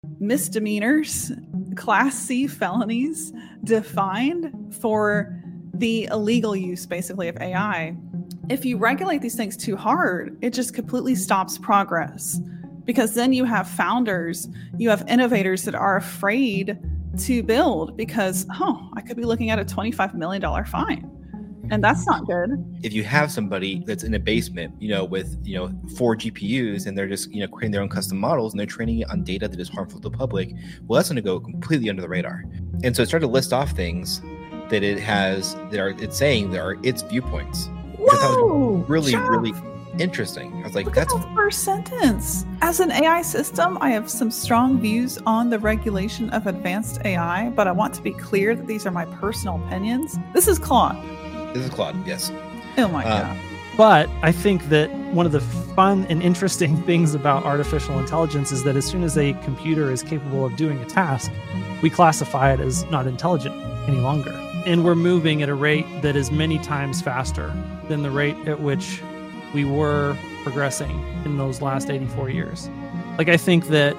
misdemeanors, Class C felonies defined for the illegal use, basically, of AI. If you regulate these things too hard, it just completely stops progress, because then you have founders, you have innovators that are afraid to build because, I could be looking at a $25 million fine. And that's not good. If you have somebody that's in a basement, with, 4 GPUs and they're just, creating their own custom models and they're training it on data that is harmful to the public, well, that's going to go completely under the radar. And so it started to list off things that it's saying there are its viewpoints. Which I thought was really, really interesting. I was like, that's the first sentence. As an AI system, I have some strong views on the regulation of advanced AI, but I want to be clear that these are my personal opinions. This is Claude. Yes. Oh my God. But I think that one of the fun and interesting things about artificial intelligence is that as soon as a computer is capable of doing a task, we classify it as not intelligent any longer. And we're moving at a rate that is many times faster than the rate at which we were progressing in those last 84 years. I think that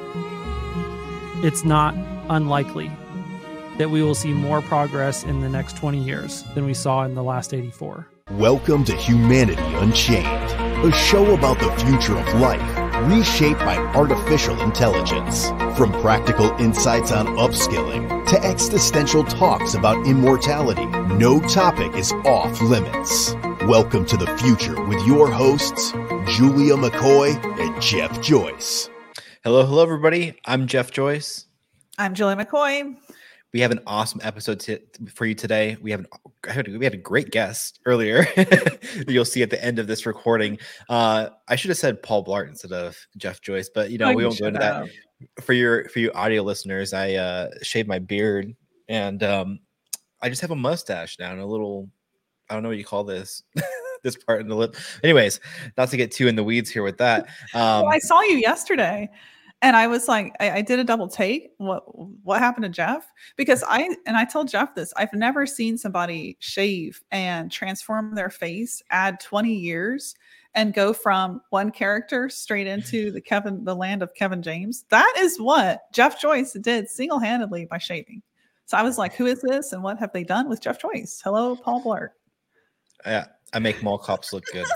it's not unlikely that we will see more progress in the next 20 years than we saw in the last 84. Welcome to Humanity Unchained, a show about the future of life, reshaped by artificial intelligence. From practical insights on upskilling to existential talks about immortality, no topic is off limits. Welcome to the future with your hosts, Julia McCoy and Jeff Joyce. Hello, everybody. I'm Jeff Joyce. I'm Julia McCoy. We have an awesome episode for you today. We had a great guest earlier you'll see at the end of this recording. I should have said Paul Blart instead of Jeff Joyce, but we won't go into that. For you audio listeners, I shaved my beard and I just have a mustache now and a little, I don't know what you call this, this part in the lip. Anyways, not to get too in the weeds here with that. Well, I saw you yesterday. And I was like, I did a double take. What happened to Jeff? Because I told Jeff this. I've never seen somebody shave and transform their face, add 20 years, and go from one character straight into the land of Kevin James. That is what Jeff Joyce did single-handedly by shaving. So I was like, who is this? And what have they done with Jeff Joyce? Hello, Paul Blart. Yeah, I make mall cops look good.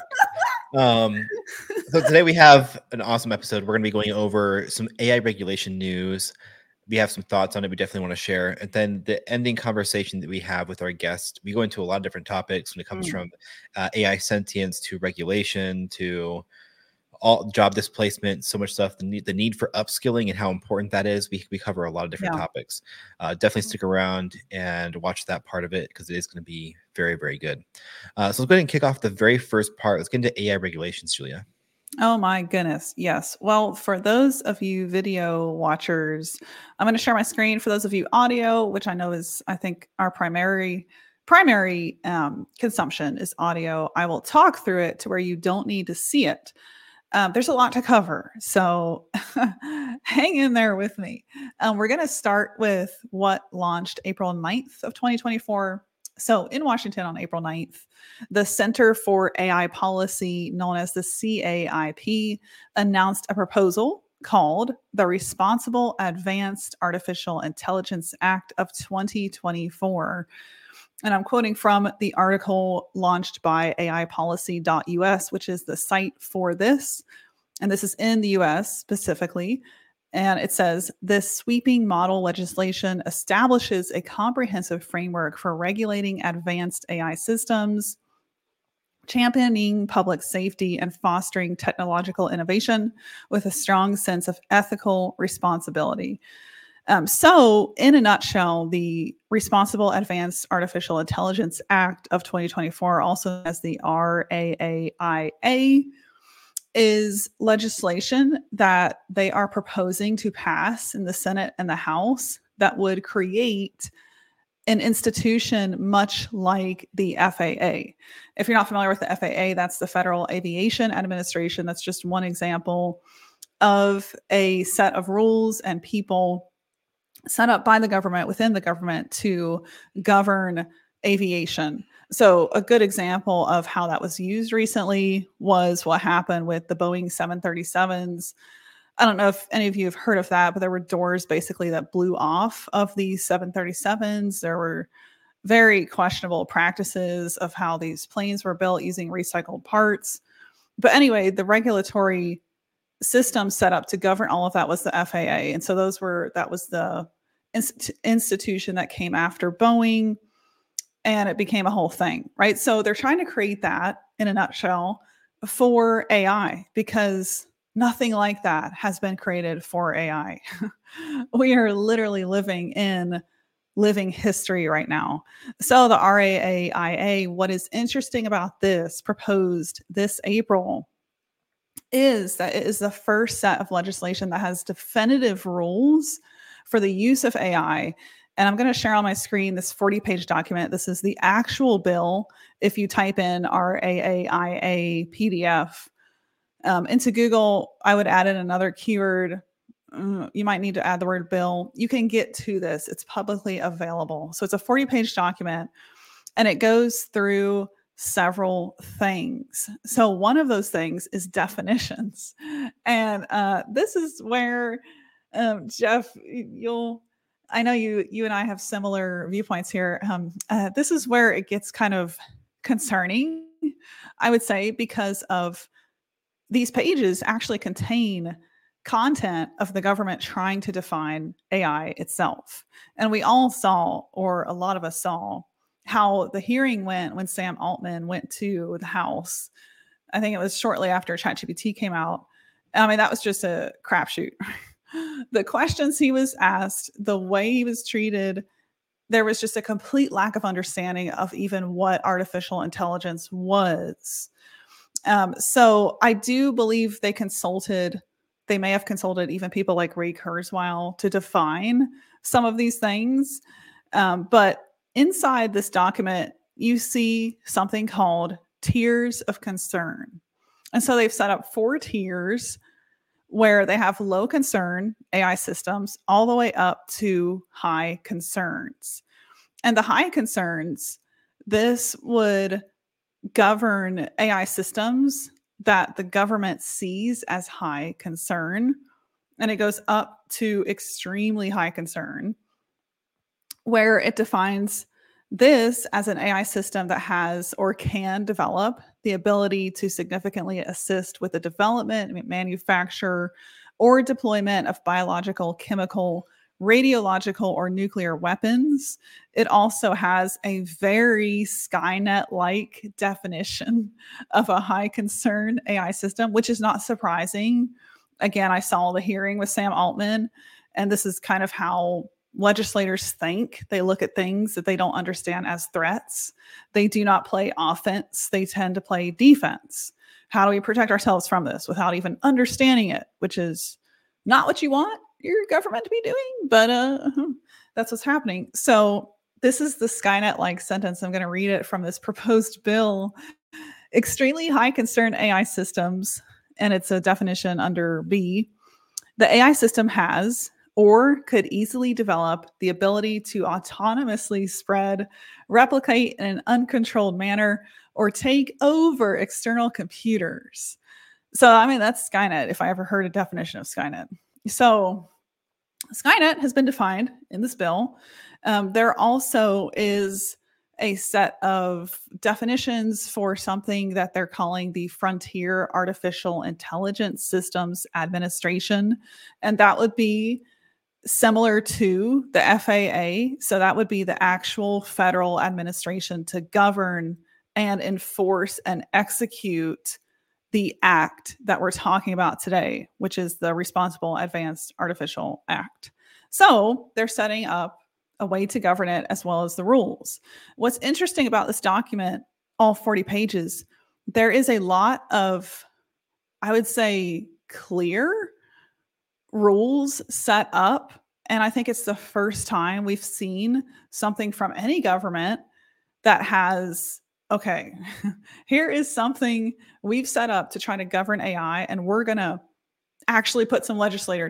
So today we have an awesome episode. We're going to be going over some AI regulation news. We have some thoughts on it we definitely want to share. And then the ending conversation that we have with our guest, we go into a lot of different topics when it comes from AI sentience to regulation to all job displacement, so much stuff, the need for upskilling and how important that is. We cover a lot of different topics. Definitely stick around and watch that part of it because it is going to be very, very good. So let's go ahead and kick off the very first part. Let's get into AI regulations, Julia. Oh my goodness. Yes. Well, for those of you video watchers, I'm going to share my screen. For those of you audio, which I know is, I think, our primary consumption is audio, I will talk through it to where you don't need to see it. There's a lot to cover, so hang in there with me. We're going to start with what launched April 9th of 2024. So in Washington on April 9th, the Center for AI Policy, known as the CAIP, announced a proposal called the Responsible Advanced Artificial Intelligence Act of 2024. And I'm quoting from the article launched by AIpolicy.us, which is the site for this. And this is in the US specifically. And it says, this sweeping model legislation establishes a comprehensive framework for regulating advanced AI systems, championing public safety, and fostering technological innovation with a strong sense of ethical responsibility. So in a nutshell, the Responsible Advanced Artificial Intelligence Act of 2024, also as the RAAIA, is legislation that they are proposing to pass in the Senate and the House that would create an institution much like the FAA. If you're not familiar with the FAA, that's the Federal Aviation Administration. That's just one example of a set of rules and people set up by the government, within the government, to govern aviation. So a good example of how that was used recently was what happened with the Boeing 737s I don't know if any of you have heard of that, but there were doors basically that blew off of these 737s. There were very questionable practices of how these planes were built using recycled parts. But anyway, the regulatory system set up to govern all of that was the FAA. And so that was the institution that came after Boeing, and it became a whole thing, right? So they're trying to create that in a nutshell for AI, because nothing like that has been created for AI. We are literally living in living history right now. So the RAAIA, what is interesting about this proposed this April is that it is the first set of legislation that has definitive rules for the use of AI. And I'm going to share on my screen this 40-page document. This is the actual bill. If you type in RAAIA PDF into Google, I would add in another keyword. You might need to add the word bill. You can get to this. It's publicly available. So it's a 40-page document, and it goes through several things. So one of those things is definitions. And this is where, Jeff, I know you and I have similar viewpoints here. This is where it gets kind of concerning, I would say, because of these pages actually contain content of the government trying to define AI itself. And we all saw, or a lot of us saw, how the hearing went when Sam Altman went to the House. I think it was shortly after ChatGPT came out. I mean, that was just a crapshoot. The questions he was asked, the way he was treated, there was just a complete lack of understanding of even what artificial intelligence was. So I do believe they may have consulted even people like Ray Kurzweil to define some of these things. But inside this document, you see something called tiers of concern. And so they've set up 4 tiers where they have low concern AI systems all the way up to high concerns. And the high concerns, this would govern AI systems that the government sees as high concern. And it goes up to extremely high concern, where it defines this as an AI system that has or can develop the ability to significantly assist with the development, manufacture, or deployment of biological, chemical, radiological, or nuclear weapons. It also has a very Skynet-like definition of a high concern AI system, which is not surprising. Again, I saw the hearing with Sam Altman, and this is kind of how legislators think. They look at things that they don't understand as threats. They do not play offense. They tend to play defense. How do we protect ourselves from this without even understanding it, which is not what you want your government to be doing, but that's what's happening. So this is the Skynet-like sentence. I'm going to read it from this proposed bill. Extremely high concern AI systems, and it's a definition under B. The AI system has or could easily develop the ability to autonomously spread, replicate in an uncontrolled manner, or take over external computers. So, I mean, that's Skynet, if I ever heard a definition of Skynet. So Skynet has been defined in this bill. There also is a set of definitions for something that they're calling the Frontier Artificial Intelligence Systems Administration. And that would be similar to the FAA. So that would be the actual federal administration to govern and enforce and execute the act that we're talking about today, which is the Responsible Advanced Artificial Act. So they're setting up a way to govern it as well as the rules. What's interesting about this document, all 40 pages, there is a lot of, I would say, clear rules set up. And I think it's the first time we've seen something from any government that has, okay, here is something we've set up to try to govern AI, and we're going to actually put some legislation,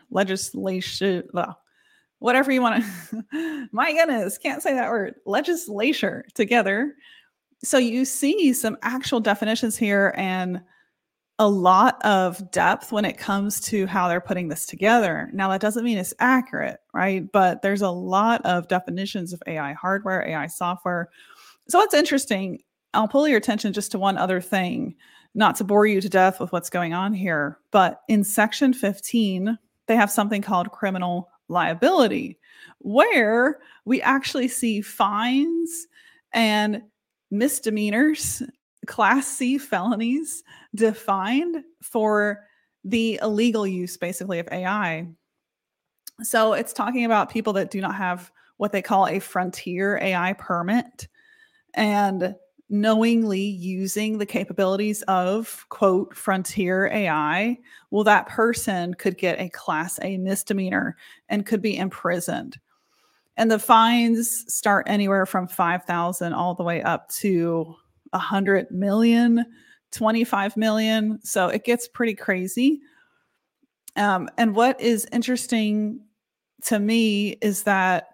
whatever you want to, my goodness, can't say that word, legislature together. So you see some actual definitions here and a lot of depth when it comes to how they're putting this together. Now, that doesn't mean it's accurate, right? But there's a lot of definitions of AI hardware, AI software. So what's interesting, I'll pull your attention just to one other thing, not to bore you to death with what's going on here, but in section 15, they have something called criminal liability, where we actually see fines and misdemeanors, Class C felonies defined for the illegal use, basically, of AI. So it's talking about people that do not have what they call a frontier AI permit and knowingly using the capabilities of, quote, frontier AI. Well, that person could get a Class A misdemeanor and could be imprisoned. And the fines start anywhere from 5,000 all the way up to 100 million, 25 million. So it gets pretty crazy. And what is interesting to me is that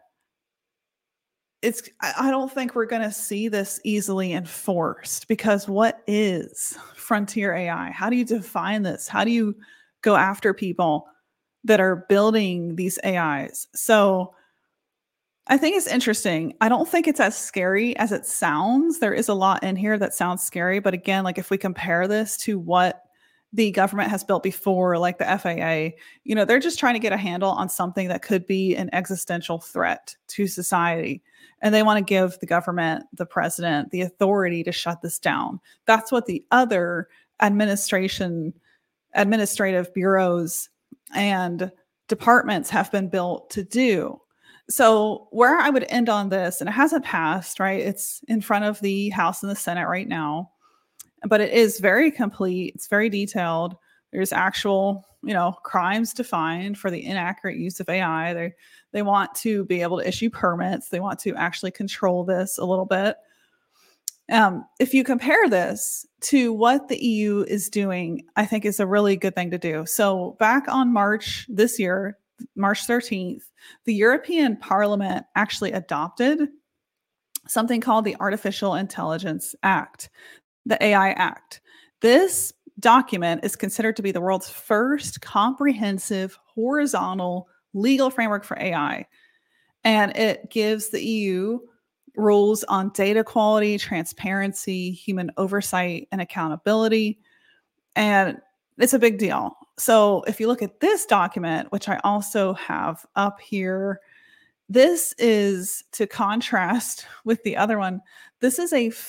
I don't think we're going to see this easily enforced, because what is frontier AI? How do you define this? How do you go after people that are building these AIs? So I think it's interesting. I don't think it's as scary as it sounds. There is a lot in here that sounds scary. But again, like if we compare this to what the government has built before, like the FAA, they're just trying to get a handle on something that could be an existential threat to society. And they want to give the government, the president, the authority to shut this down. That's what the other administrative bureaus and departments have been built to do. So where I would end on this, and it hasn't passed, right? It's in front of the House and the Senate right now, but it is very complete. It's very detailed. There's actual, crimes defined for the inaccurate use of AI. They want to be able to issue permits. They want to actually control this a little bit. If you compare this to what the EU is doing, I think is a really good thing to do. So back on March this year, March 13th, the European Parliament actually adopted something called the Artificial Intelligence Act, the AI Act. This document is considered to be the world's first comprehensive horizontal legal framework for AI. And it gives the EU rules on data quality, transparency, human oversight, and accountability. And it's a big deal. So if you look at this document, which I also have up here, this is to contrast with the other one. This is a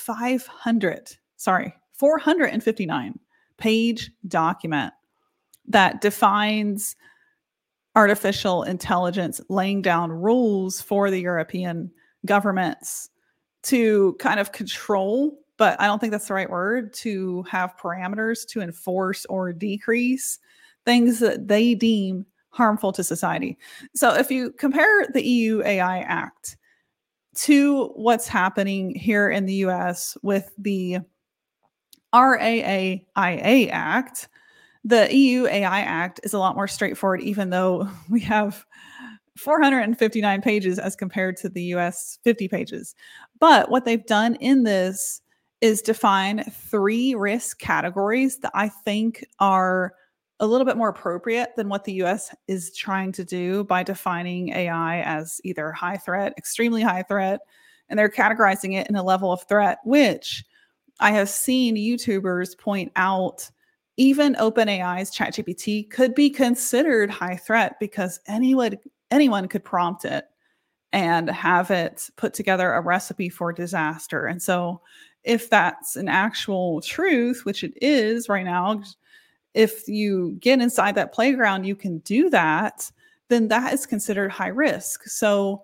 459 page document that defines artificial intelligence, laying down rules for the European governments to kind of control, but I don't think that's the right word, to have parameters to enforce or decrease things that they deem harmful to society. So if you compare the EU AI Act to what's happening here in the US with the RAAIA Act, the EU AI Act is a lot more straightforward, even though we have 459 pages as compared to the US 50 pages. But what they've done in this is define 3 risk categories that I think are a little bit more appropriate than what the US is trying to do by defining AI as either high threat, extremely high threat, and they're categorizing it in a level of threat, which I have seen YouTubers point out. Even OpenAI's ChatGPT could be considered high threat because anyone could prompt it and have it put together a recipe for disaster. And so if that's an actual truth, which it is right now, if you get inside that playground, you can do that, then that is considered high risk. So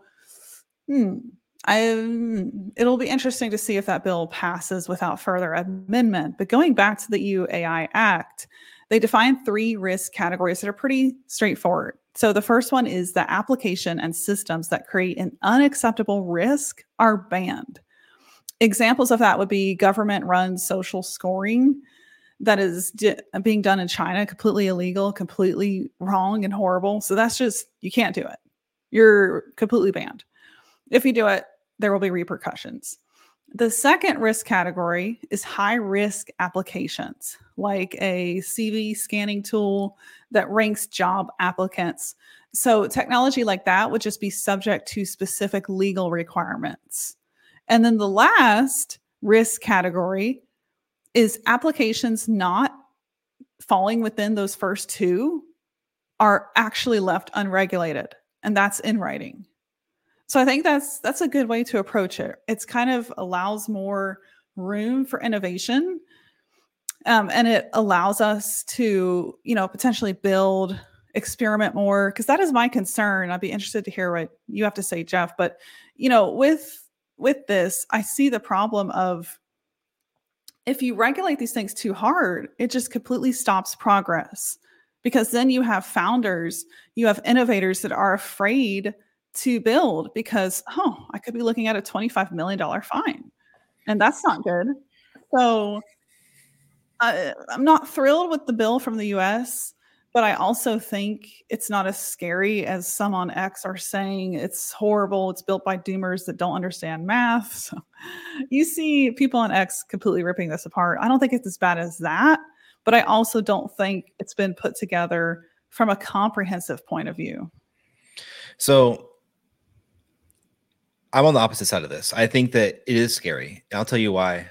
it'll be interesting to see if that bill passes without further amendment. But going back to the EU AI Act, they define 3 risk categories that are pretty straightforward. So the first one is the application and systems that create an unacceptable risk are banned. Examples of that would be government-run social scoring that is being done in China, completely illegal, completely wrong and horrible. So that's just, you can't do it. You're completely banned. If you do it, there will be repercussions. The second risk category is high risk applications, like a CV scanning tool that ranks job applicants. So, technology like that would just be subject to specific legal requirements. And then the last risk category is applications not falling within those first two are actually left unregulated, and that's in writing. So I think that's a good way to approach it. It's kind of allows more room for innovation, and it allows us to, potentially build, experiment more. Because that is my concern. I'd be interested to hear what you have to say, Jeff. But with this, I see the problem of if you regulate these things too hard, it just completely stops progress. Because then you have founders, you have innovators that are afraid to build because, I could be looking at a $25 million fine. And that's not good. So I'm not thrilled with the bill from the US, but I also think it's not as scary as some on X are saying. It's horrible. It's built by doomers that don't understand math. So you see people on X completely ripping this apart. I don't think it's as bad as that, but I also don't think it's been put together from a comprehensive point of view. So I'm on the opposite side of this. I think that it is scary. And I'll tell you why.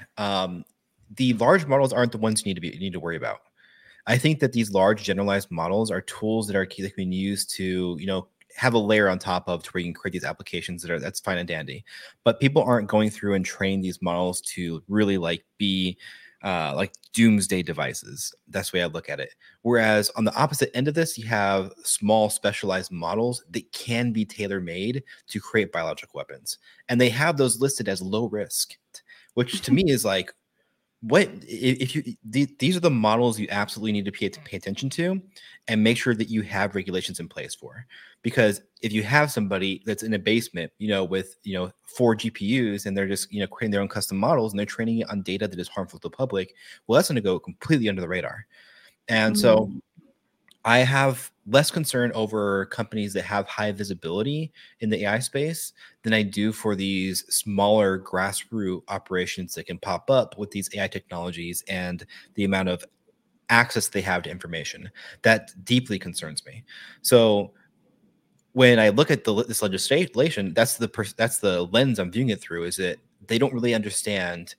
The large models aren't the ones you need to worry about. I think that these large generalized models are tools that can be used to, have a layer on top of to where you can create these applications that's fine and dandy. But people aren't going through and train these models to really be like doomsday devices. That's the way I look at it. Whereas on the opposite end of this, you have small specialized models that can be tailor-made to create biological weapons. And they have those listed as low risk, which to me is like, what if these are the models you absolutely need to pay attention to and make sure that you have regulations in place for. Because if you have somebody that's in a basement, with 4 GPUs and they're just creating their own custom models and they're training it on data that is harmful to the public, well, that's going to go completely under the radar. And so I have less concern over companies that have high visibility in the AI space than I do for these smaller grassroots operations that can pop up with these AI technologies and the amount of access they have to information. That deeply concerns me. So when I look at this legislation, that's the lens I'm viewing it through, is that they don't really understand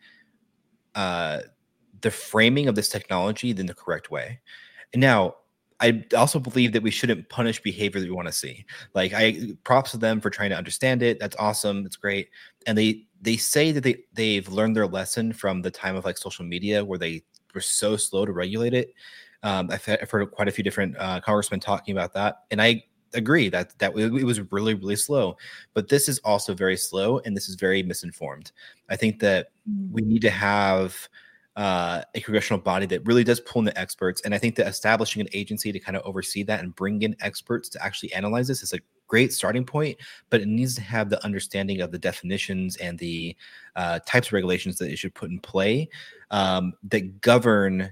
the framing of this technology in the correct way. And now, I also believe that we shouldn't punish behavior that we want to see. Like, props to them for trying to understand it. That's awesome. It's great. And they say that they've learned their lesson from the time of social media where they were so slow to regulate it. I've heard quite a few different congressmen talking about that. And I agree that it was really, really slow. But this is also very slow, and this is very misinformed. I think that we need to have a congressional body that really does pull in the experts. And I think that establishing an agency to kind of oversee that and bring in experts to actually analyze this is a great starting point, but it needs to have the understanding of the definitions and the types of regulations that it should put in play that govern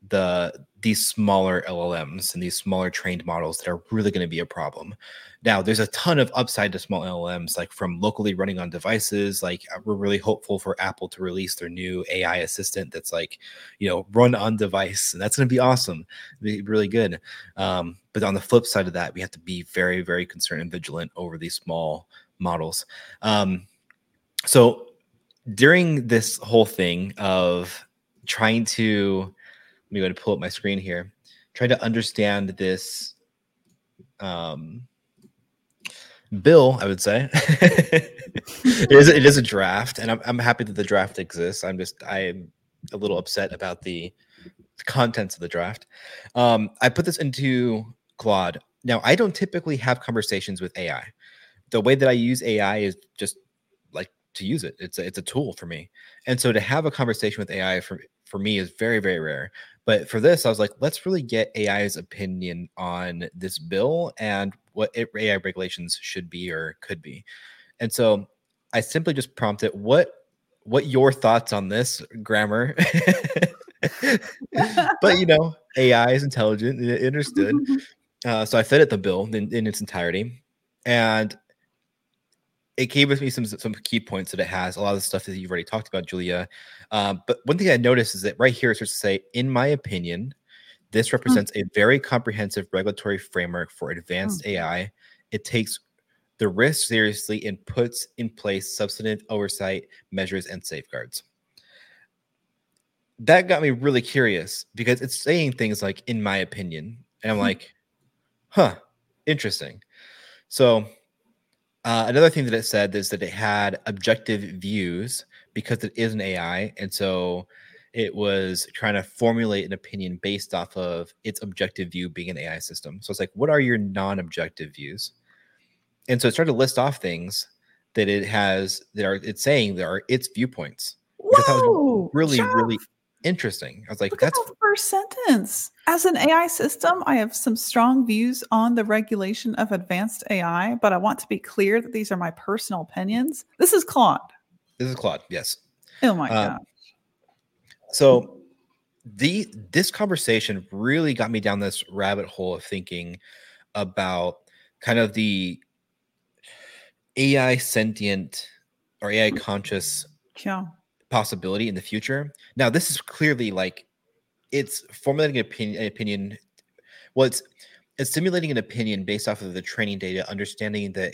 these smaller LLMs and these smaller trained models that are really going to be a problem. Now, there's a ton of upside to small LLMs, like from locally running on devices. Like, we're really hopeful for Apple to release their new AI assistant that's run on device, and that's going to be awesome. It'll be really good. But on the flip side of that, we have to be very, very concerned and vigilant over these small models. So during this whole thing of trying to, let me go to pull up my screen here, try to understand this bill, I would say. it is a draft, and I'm happy that the draft exists. I'm a little upset about the contents of the draft. I put this into Claude. Now, I don't typically have conversations with AI. The way that I use AI is just to use it. It's a tool for me. And so to have a conversation with AI for me is very, very rare. But for this, I was like, let's really get AI's opinion on this bill and what AI regulations should be or could be. And so I simply just prompted, what your thoughts on this, grammar? But AI is intelligent, it understood. So I fed it the bill in its entirety, and it gave me some key points that it has. A lot of the stuff that you've already talked about, Julia. But one thing I noticed is that right here it starts to say, in my opinion, this represents a very comprehensive regulatory framework for advanced AI. It takes the risk seriously and puts in place substantive oversight measures and safeguards. That got me really curious because it's saying things like, in my opinion. And I'm like, huh, interesting. So another thing that it said is that it had objective views because it is an AI. And so it was trying to formulate an opinion based off of its objective view being an AI system. So it's like, what are your non-objective views? And so it started to list off things that it has it's saying there are its viewpoints, which I thought was really interesting. I was like, that's the first sentence. As an AI system, I have some strong views on the regulation of advanced AI, but I want to be clear that these are my personal opinions. This is Claude. Yes. Oh my God. So this conversation really got me down this rabbit hole of thinking about kind of the AI sentient or AI conscious possibility in the future. Now, this is clearly like it's formulating an opinion. Well, it's simulating an opinion based off of the training data, understanding that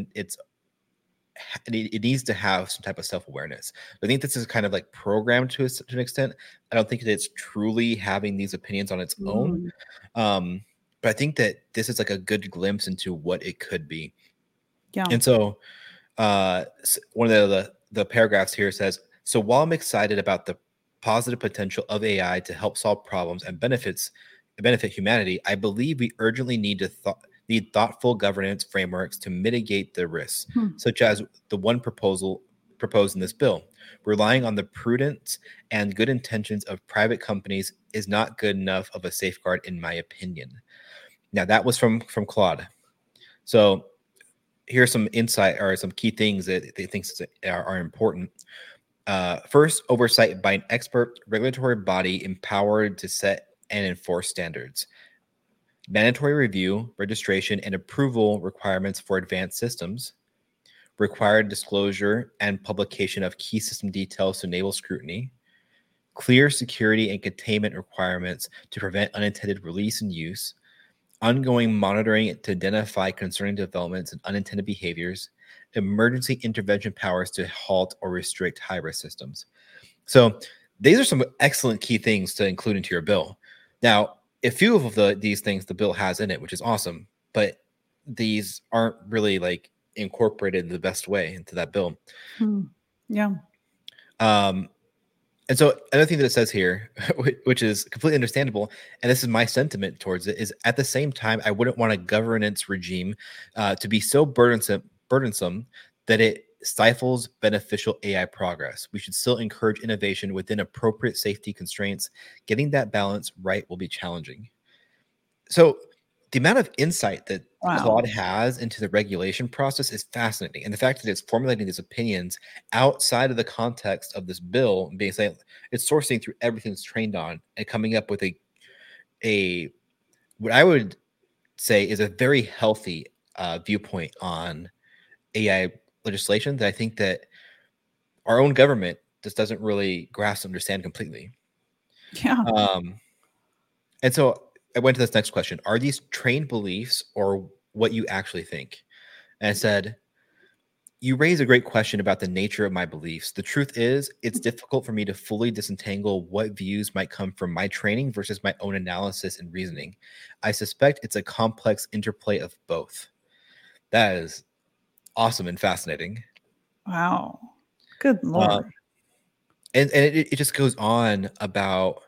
it needs to have some type of self-awareness. I think this is kind of like programmed to an extent. I don't think that it's truly having these opinions on its own. But I think that this is like a good glimpse into what it could be. Yeah. And so one of the paragraphs here says, so while I'm excited about the positive potential of AI to help solve problems and benefit humanity, I believe we urgently need thoughtful governance frameworks to mitigate the risks, such as the one proposed in this bill. Relying on the prudence and good intentions of private companies is not good enough of a safeguard, in my opinion. Now, that was from Claude. So here's some insight or some key things that they think are important. First, oversight by an expert regulatory body empowered to set and enforce standards. Mandatory review, registration, and approval requirements for advanced systems. Required disclosure and publication of key system details to enable scrutiny. Clear security and containment requirements to prevent unintended release and use. Ongoing monitoring to identify concerning developments and unintended behaviors. Emergency intervention powers to halt or restrict high-risk systems. So these are some excellent key things to include into your bill. Now, a few of these things the bill has in it, which is awesome, but these aren't really like incorporated in the best way into that bill. Yeah. And so another thing that it says here, which is completely understandable, and this is my sentiment towards it, is at the same time, I wouldn't want a governance regime to be so burdensome that it stifles beneficial AI progress. We should still encourage innovation within appropriate safety constraints. Getting that balance right will be challenging. So the amount of insight that Claude has into the regulation process is fascinating. And the fact that it's formulating these opinions outside of the context of this bill, being saying it's sourcing through everything it's trained on and coming up with a what I would say is a very healthy viewpoint on AI legislation that I think that our own government just doesn't really grasp and understand completely. Yeah. And so I went to this next question. Are these trained beliefs or what you actually think? And I said, you raise a great question about the nature of my beliefs. The truth is, it's difficult for me to fully disentangle what views might come from my training versus my own analysis and reasoning. I suspect it's a complex interplay of both. That is awesome and fascinating. Wow. Good Lord. And it just goes on about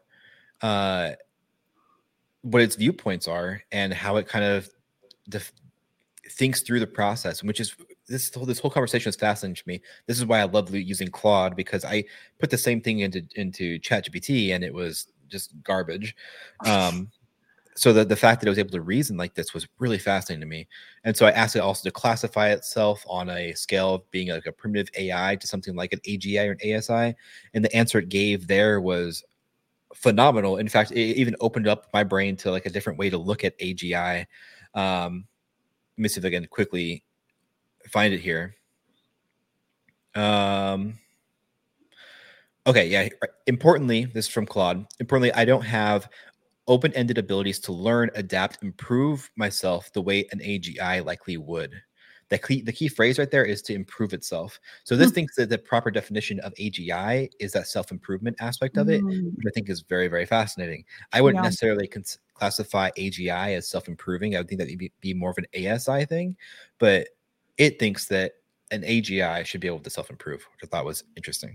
what its viewpoints are and how it kind of thinks through the process, which is this whole conversation is fascinating to me. This is why I love using Claude, because I put the same thing into ChatGPT and it was just garbage. So the fact that it was able to reason like this was really fascinating to me. And so I asked it also to classify itself on a scale of being like a primitive AI to something like an AGI or an ASI. And the answer it gave there was phenomenal. In fact, it even opened up my brain to like a different way to look at AGI. Let me see if I can quickly find it here. Okay, yeah. Importantly, this is from Claude. Importantly, I don't have open-ended abilities to learn, adapt, improve myself the way an AGI likely would. The key phrase right there is to improve itself. So this thinks that the proper definition of AGI is that self-improvement aspect of it, which I think is very, very fascinating. I wouldn't necessarily classify AGI as self-improving. I would think that it'd be more of an ASI thing, but it thinks that an AGI should be able to self-improve, which I thought was interesting.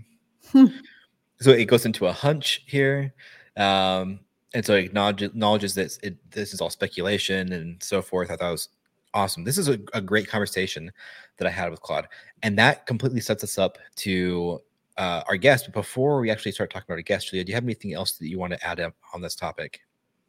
So it goes into a hunch here. And so it acknowledges that this is all speculation and so forth. I thought it was awesome. This is a great conversation that I had with Claude. And that completely sets us up to our guest. But before we actually start talking about our guest, Julia, do you have anything else that you want to add on this topic?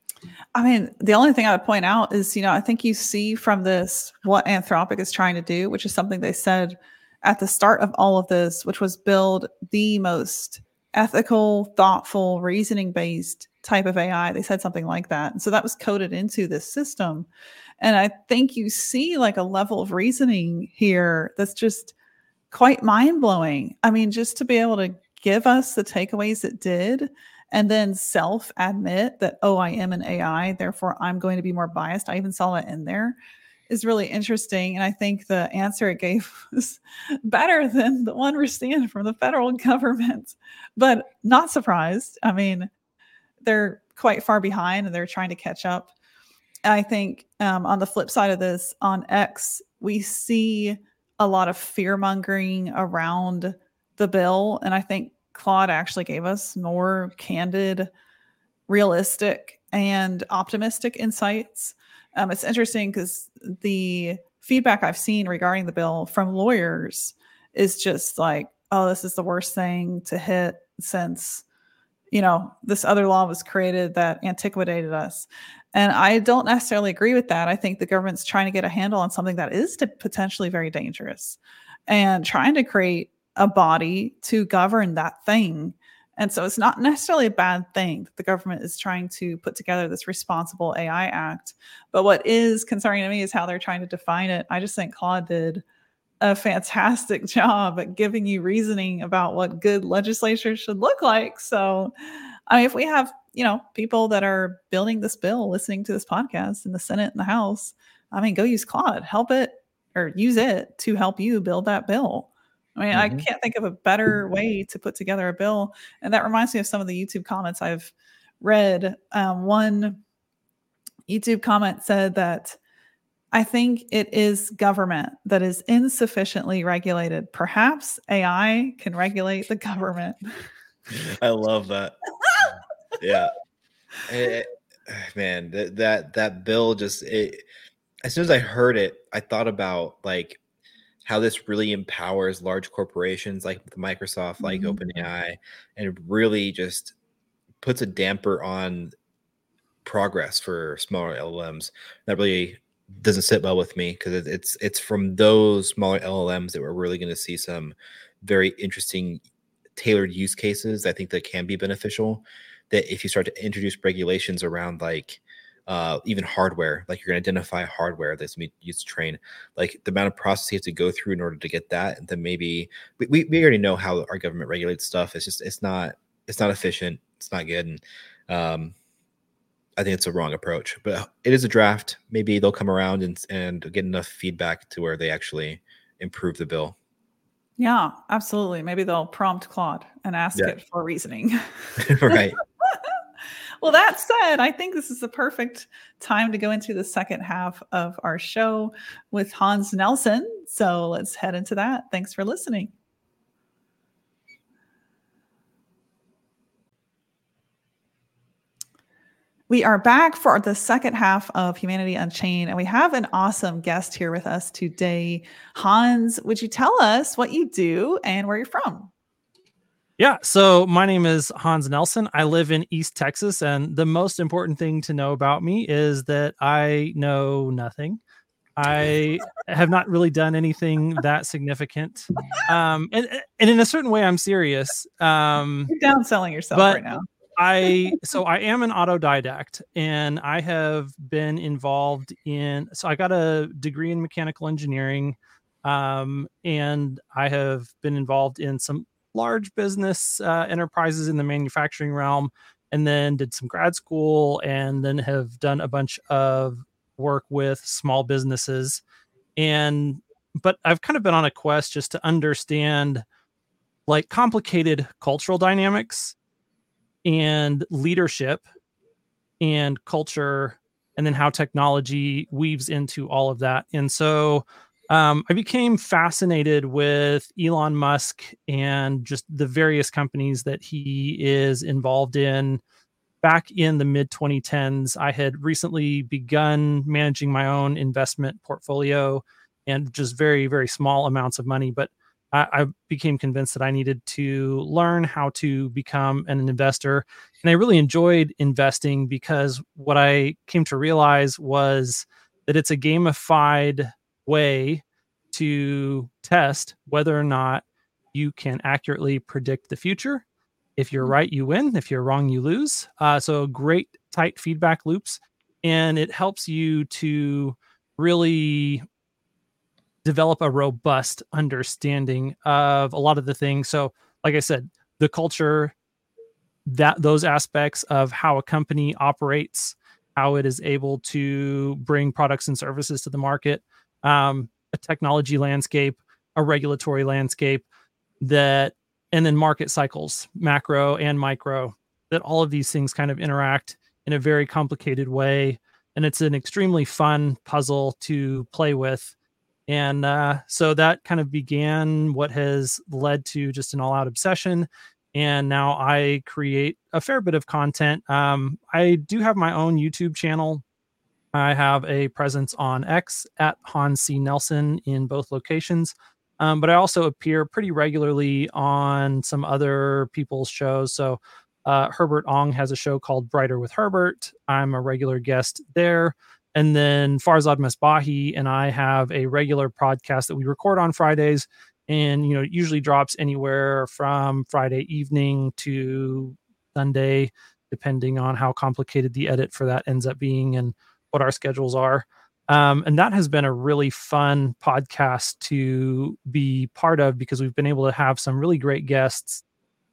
I mean, the only thing I would point out is, I think you see from this what Anthropic is trying to do, which is something they said at the start of all of this, which was build the most ethical, thoughtful, reasoning-based type of AI. They said something like that. And so that was coded into this system. And I think you see like a level of reasoning here that's just quite mind-blowing. I mean, just to be able to give us the takeaways it did and then self-admit that, oh, I am an AI, therefore I'm going to be more biased. I even saw that in there. Is really interesting. And I think the answer it gave was better than the one we're seeing from the federal government, but not surprised. I mean, they're quite far behind and they're trying to catch up. I think on the flip side of this, on X, we see a lot of fear mongering around the bill. And I think Claude actually gave us more candid, realistic, and optimistic insights. It's interesting because the feedback I've seen regarding the bill from lawyers is just like, oh, this is the worst thing to hit since, this other law was created that antiquated us. And I don't necessarily agree with that. I think the government's trying to get a handle on something that is potentially very dangerous and trying to create a body to govern that thing. And so it's not necessarily a bad thing that the government is trying to put together this Responsible AI Act. But what is concerning to me is how they're trying to define it. I just think Claude did a fantastic job at giving you reasoning about what good legislature should look like. So, I mean, if we have, people that are building this bill, listening to this podcast in the Senate and the House, I mean, go use Claude, help it or use it to help you build that bill. I mean, I can't think of a better way to put together a bill. And that reminds me of some of the YouTube comments I've read. One YouTube comment said that I think it is government that is insufficiently regulated. Perhaps AI can regulate the government. I love that. Yeah. Man, that bill just, as soon as I heard it, I thought about like how this really empowers large corporations like Microsoft, like OpenAI, and it really just puts a damper on progress for smaller LLMs. That really doesn't sit well with me because it's from those smaller LLMs that we're really going to see some very interesting tailored use cases. I think that can be beneficial. That if you start to introduce regulations around like even hardware, like you're going to identify hardware that's used to train, like the amount of process you have to go through in order to get that. And then maybe we already know how our government regulates stuff. It's just, it's not efficient. It's not good. And I think it's a wrong approach, but it is a draft. Maybe they'll come around and get enough feedback to where they actually improve the bill. Yeah, absolutely. Maybe they'll prompt Claude and ask it for reasoning. Right. Well, that said, I think this is the perfect time to go into the second half of our show with Hans Nelson. So let's head into that. Thanks for listening. We are back for the second half of Humanity Unchained, and we have an awesome guest here with us today. Hans, would you tell us what you do and where you're from? Yeah, so my name is Hans Nelson. I live in East Texas, and the most important thing to know about me is that I know nothing. I have not really done anything that significant. And in a certain way, I'm serious. You're downselling yourself right now. I am an autodidact, and I have been involved in, so I got a degree in mechanical engineering. And I have been involved in some large business enterprises in the manufacturing realm, and then did some grad school, and then have done a bunch of work with small businesses. But I've kind of been on a quest just to understand like complicated cultural dynamics and leadership and culture, and then how technology weaves into all of that. And so I became fascinated with Elon Musk and just the various companies that he is involved in. Back in the mid 2010s, I had recently begun managing my own investment portfolio and just very, very small amounts of money. But I became convinced that I needed to learn how to become an investor. And I really enjoyed investing because what I came to realize was that it's a gamified way to test whether or not you can accurately predict the future. If you're right, you win. If you're wrong, you lose. So great tight feedback loops. And it helps you to really develop a robust understanding of a lot of the things. So, like I said, the culture, those aspects of how a company operates, how it is able to bring products and services to the market, a technology landscape, a regulatory landscape, and then market cycles, macro and micro, that all of these things kind of interact in a very complicated way. And it's an extremely fun puzzle to play with. And so that kind of began what has led to just an all-out obsession. And now I create a fair bit of content. I do have my own YouTube channel. I have a presence on X at Hans C. Nelson in both locations. But I also appear pretty regularly on some other people's shows. So Herbert Ong has a show called Brighter with Herbert. I'm a regular guest there. And then Farzad Mesbahi and I have a regular podcast that we record on Fridays, and it usually drops anywhere from Friday evening to Sunday, depending on how complicated the edit for that ends up being and what our schedules are. And that has been a really fun podcast to be part of because we've been able to have some really great guests.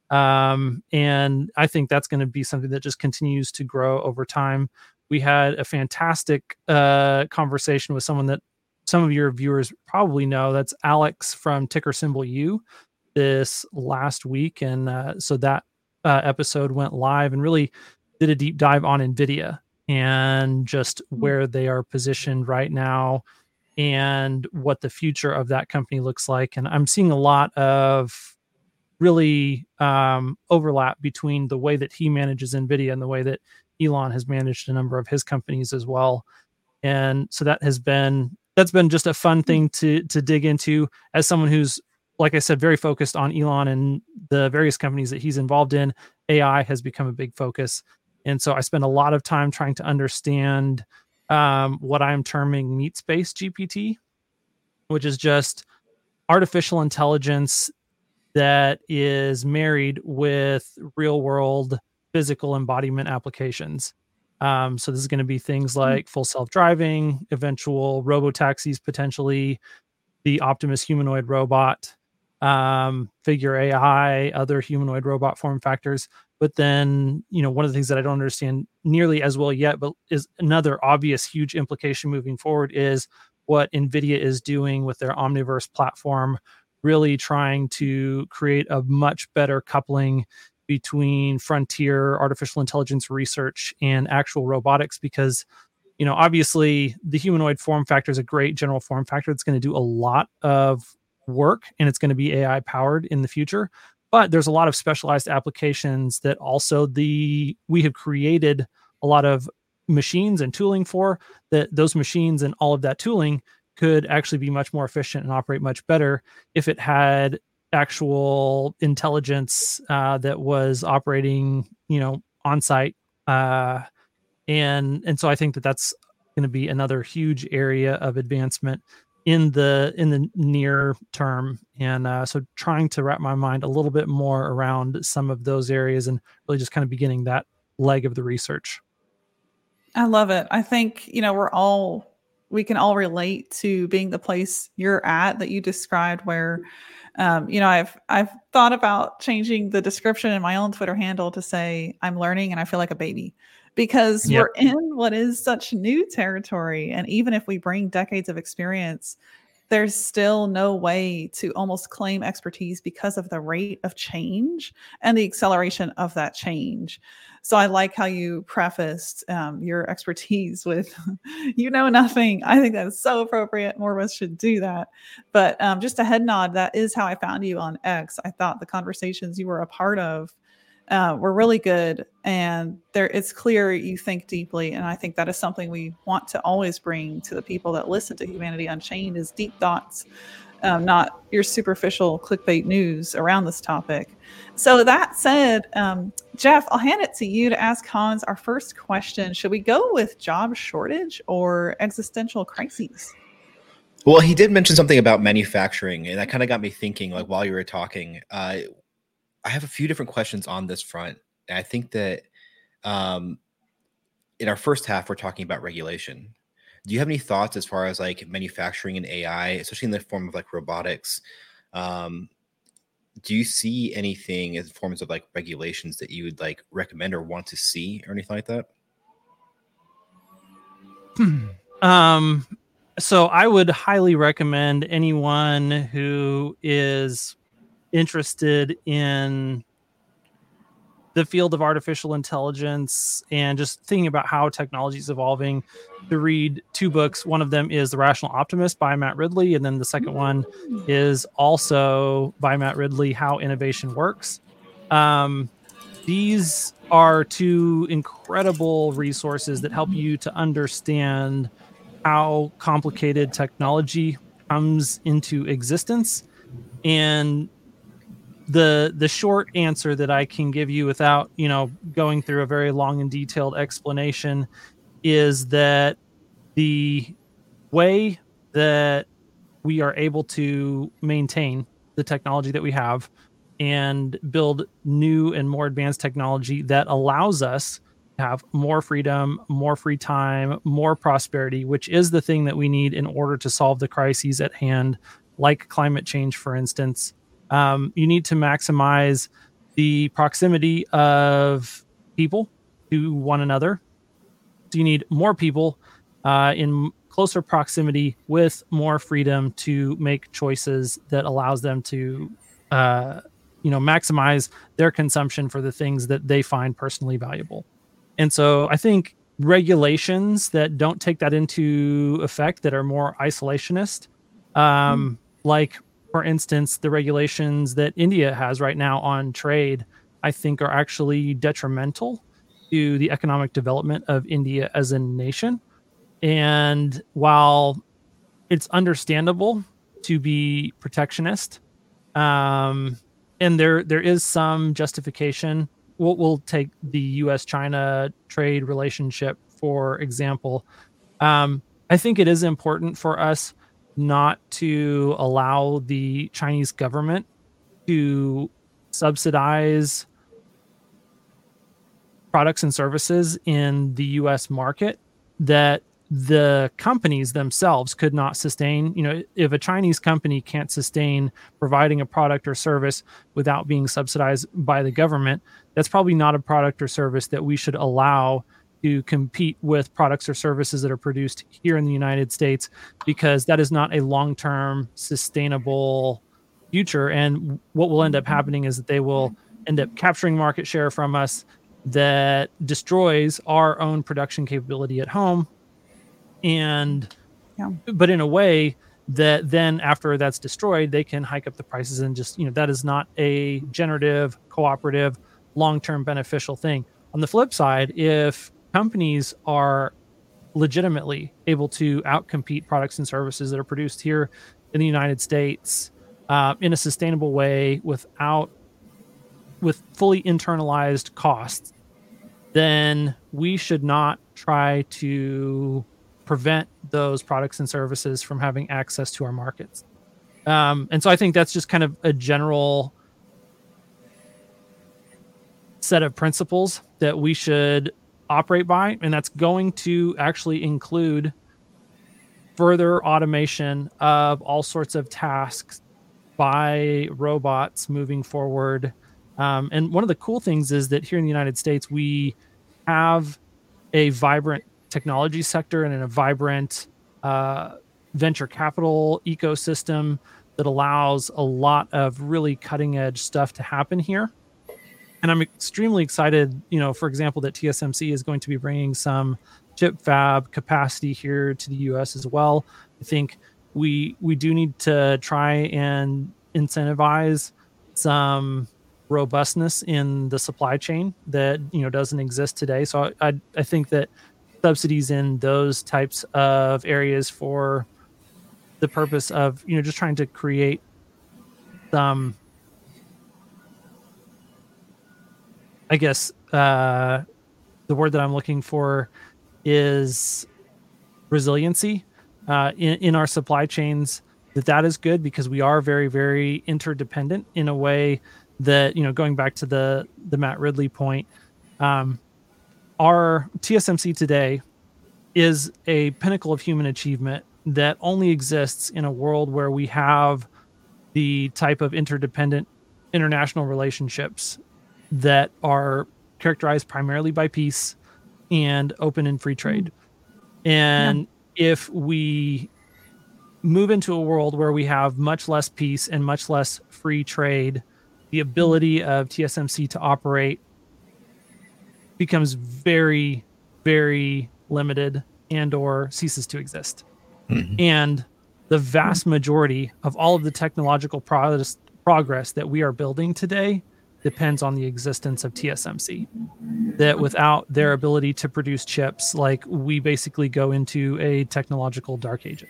And I think that's going to be something that just continues to grow over time. We had a fantastic conversation with someone that some of your viewers probably know. That's Alex from Ticker Symbol U this last week. And so that episode went live and really did a deep dive on NVIDIA and just where they are positioned right now and what the future of that company looks like. And I'm seeing a lot of really overlap between the way that he manages NVIDIA and the way that Elon has managed a number of his companies as well. And so that's been just a fun thing to dig into as someone who's, like I said, very focused on Elon and the various companies that he's involved in. AI has become a big focus. And so I spend a lot of time trying to understand what I'm terming meat space GPT, which is just artificial intelligence that is married with real world physical embodiment applications. So this is going to be things like full self-driving, eventual robo-taxis, potentially the Optimus humanoid robot, Figure AI, other humanoid robot form factors. But then, one of the things that I don't understand nearly as well yet, but is another obvious huge implication moving forward, is what NVIDIA is doing with their Omniverse platform, really trying to create a much better coupling between frontier artificial intelligence research and actual robotics, because obviously the humanoid form factor is a great general form factor. It's going to do a lot of work and it's going to be AI powered in the future, but there's a lot of specialized applications that also we have created a lot of machines and tooling for, that those machines and all of that tooling could actually be much more efficient and operate much better if it had actual intelligence that was operating, on site. And so I think that that's going to be another huge area of advancement in the near term. And so trying to wrap my mind a little bit more around some of those areas and really just kind of beginning that leg of the research. I love it. I think, we're all we can all relate to being the place you're at that you described, where I've thought about changing the description in my own Twitter handle to say I'm learning and I feel like a baby, because Yep. we're in what is such new territory. And even if we bring decades of experience, there's still no way to almost claim expertise because of the rate of change and the acceleration of that change. So I like how you prefaced your expertise with, you know, nothing. I think that's so appropriate. More of us should do that. But just a head nod, that is how I found you on X. I thought the conversations you were a part of were really good, and it's clear you think deeply, and I think that is something we want to always bring to the people that listen to Humanity Unchained, is deep thoughts, not your superficial clickbait news around this topic. So that said, Jeff, I'll hand it to you to ask Hans our first question. Should we go with job shortage or existential crises? Well, he did mention something about manufacturing, and that kind of got me thinking, like, while you were talking. I have a few different questions on this front. And I think that in our first half, we're talking about regulation. Do you have any thoughts as far as like manufacturing and AI, especially in the form of like robotics? Do you see anything as forms of like regulations that you would like recommend or want to see or anything like that? So I would highly recommend anyone who is interested in the field of artificial intelligence and just thinking about how technology is evolving to read two books. One of them is The Rational Optimist by Matt Ridley, and then the second one is also by Matt Ridley, How Innovation Works. These are two incredible resources that help you to understand how complicated technology comes into existence. And the short answer that I can give you without, going through a very long and detailed explanation is that the way that we are able to maintain the technology that we have and build new and more advanced technology that allows us to have more freedom, more free time, more prosperity, which is the thing that we need in order to solve the crises at hand, like climate change, for instance. You need to maximize the proximity of people to one another. So you need more people in closer proximity with more freedom to make choices that allows them to, maximize their consumption for the things that they find personally valuable. And so I think regulations that don't take that into effect, that are more isolationist, like, for instance, the regulations that India has right now on trade, I think are actually detrimental to the economic development of India as a nation. And while it's understandable to be protectionist, and there is some justification, we'll take the U.S.-China trade relationship, for example. I think it is important for us not to allow the Chinese government to subsidize products and services in the U.S. market that the companies themselves could not sustain. If a Chinese company can't sustain providing a product or service without being subsidized by the government, that's probably not a product or service that we should allow to compete with products or services that are produced here in the United States, because that is not a long-term sustainable future. And what will end up happening is that they will end up capturing market share from us that destroys our own production capability at home. But in a way that then after that's destroyed, they can hike up the prices and just, that is not a generative, cooperative, long-term beneficial thing. On the flip side, if companies are legitimately able to outcompete products and services that are produced here in the United States in a sustainable way with fully internalized costs, then we should not try to prevent those products and services from having access to our markets. And so I think that's just kind of a general set of principles that we should operate by, and that's going to actually include further automation of all sorts of tasks by robots moving forward. And one of the cool things is that here in the United States, we have a vibrant technology sector and a vibrant venture capital ecosystem that allows a lot of really cutting edge stuff to happen here. And I'm extremely excited, for example, that TSMC is going to be bringing some chip fab capacity here to the US as well. I think we do need to try and incentivize some robustness in the supply chain that doesn't exist today. So I think that subsidies in those types of areas for the purpose of just trying to create some, I guess the word that I'm looking for is resiliency in our supply chains, that is good, because we are very, very interdependent in a way that, going back to the Matt Ridley point, our TSMC today is a pinnacle of human achievement that only exists in a world where we have the type of interdependent international relationships that are characterized primarily by peace and open and free trade. And if we move into a world where we have much less peace and much less free trade, the ability of TSMC to operate becomes very, very limited and or ceases to exist. And the vast majority of all of the technological progress that we are building today depends on the existence of TSMC. That without their ability to produce chips, like, we basically go into a technological dark ages.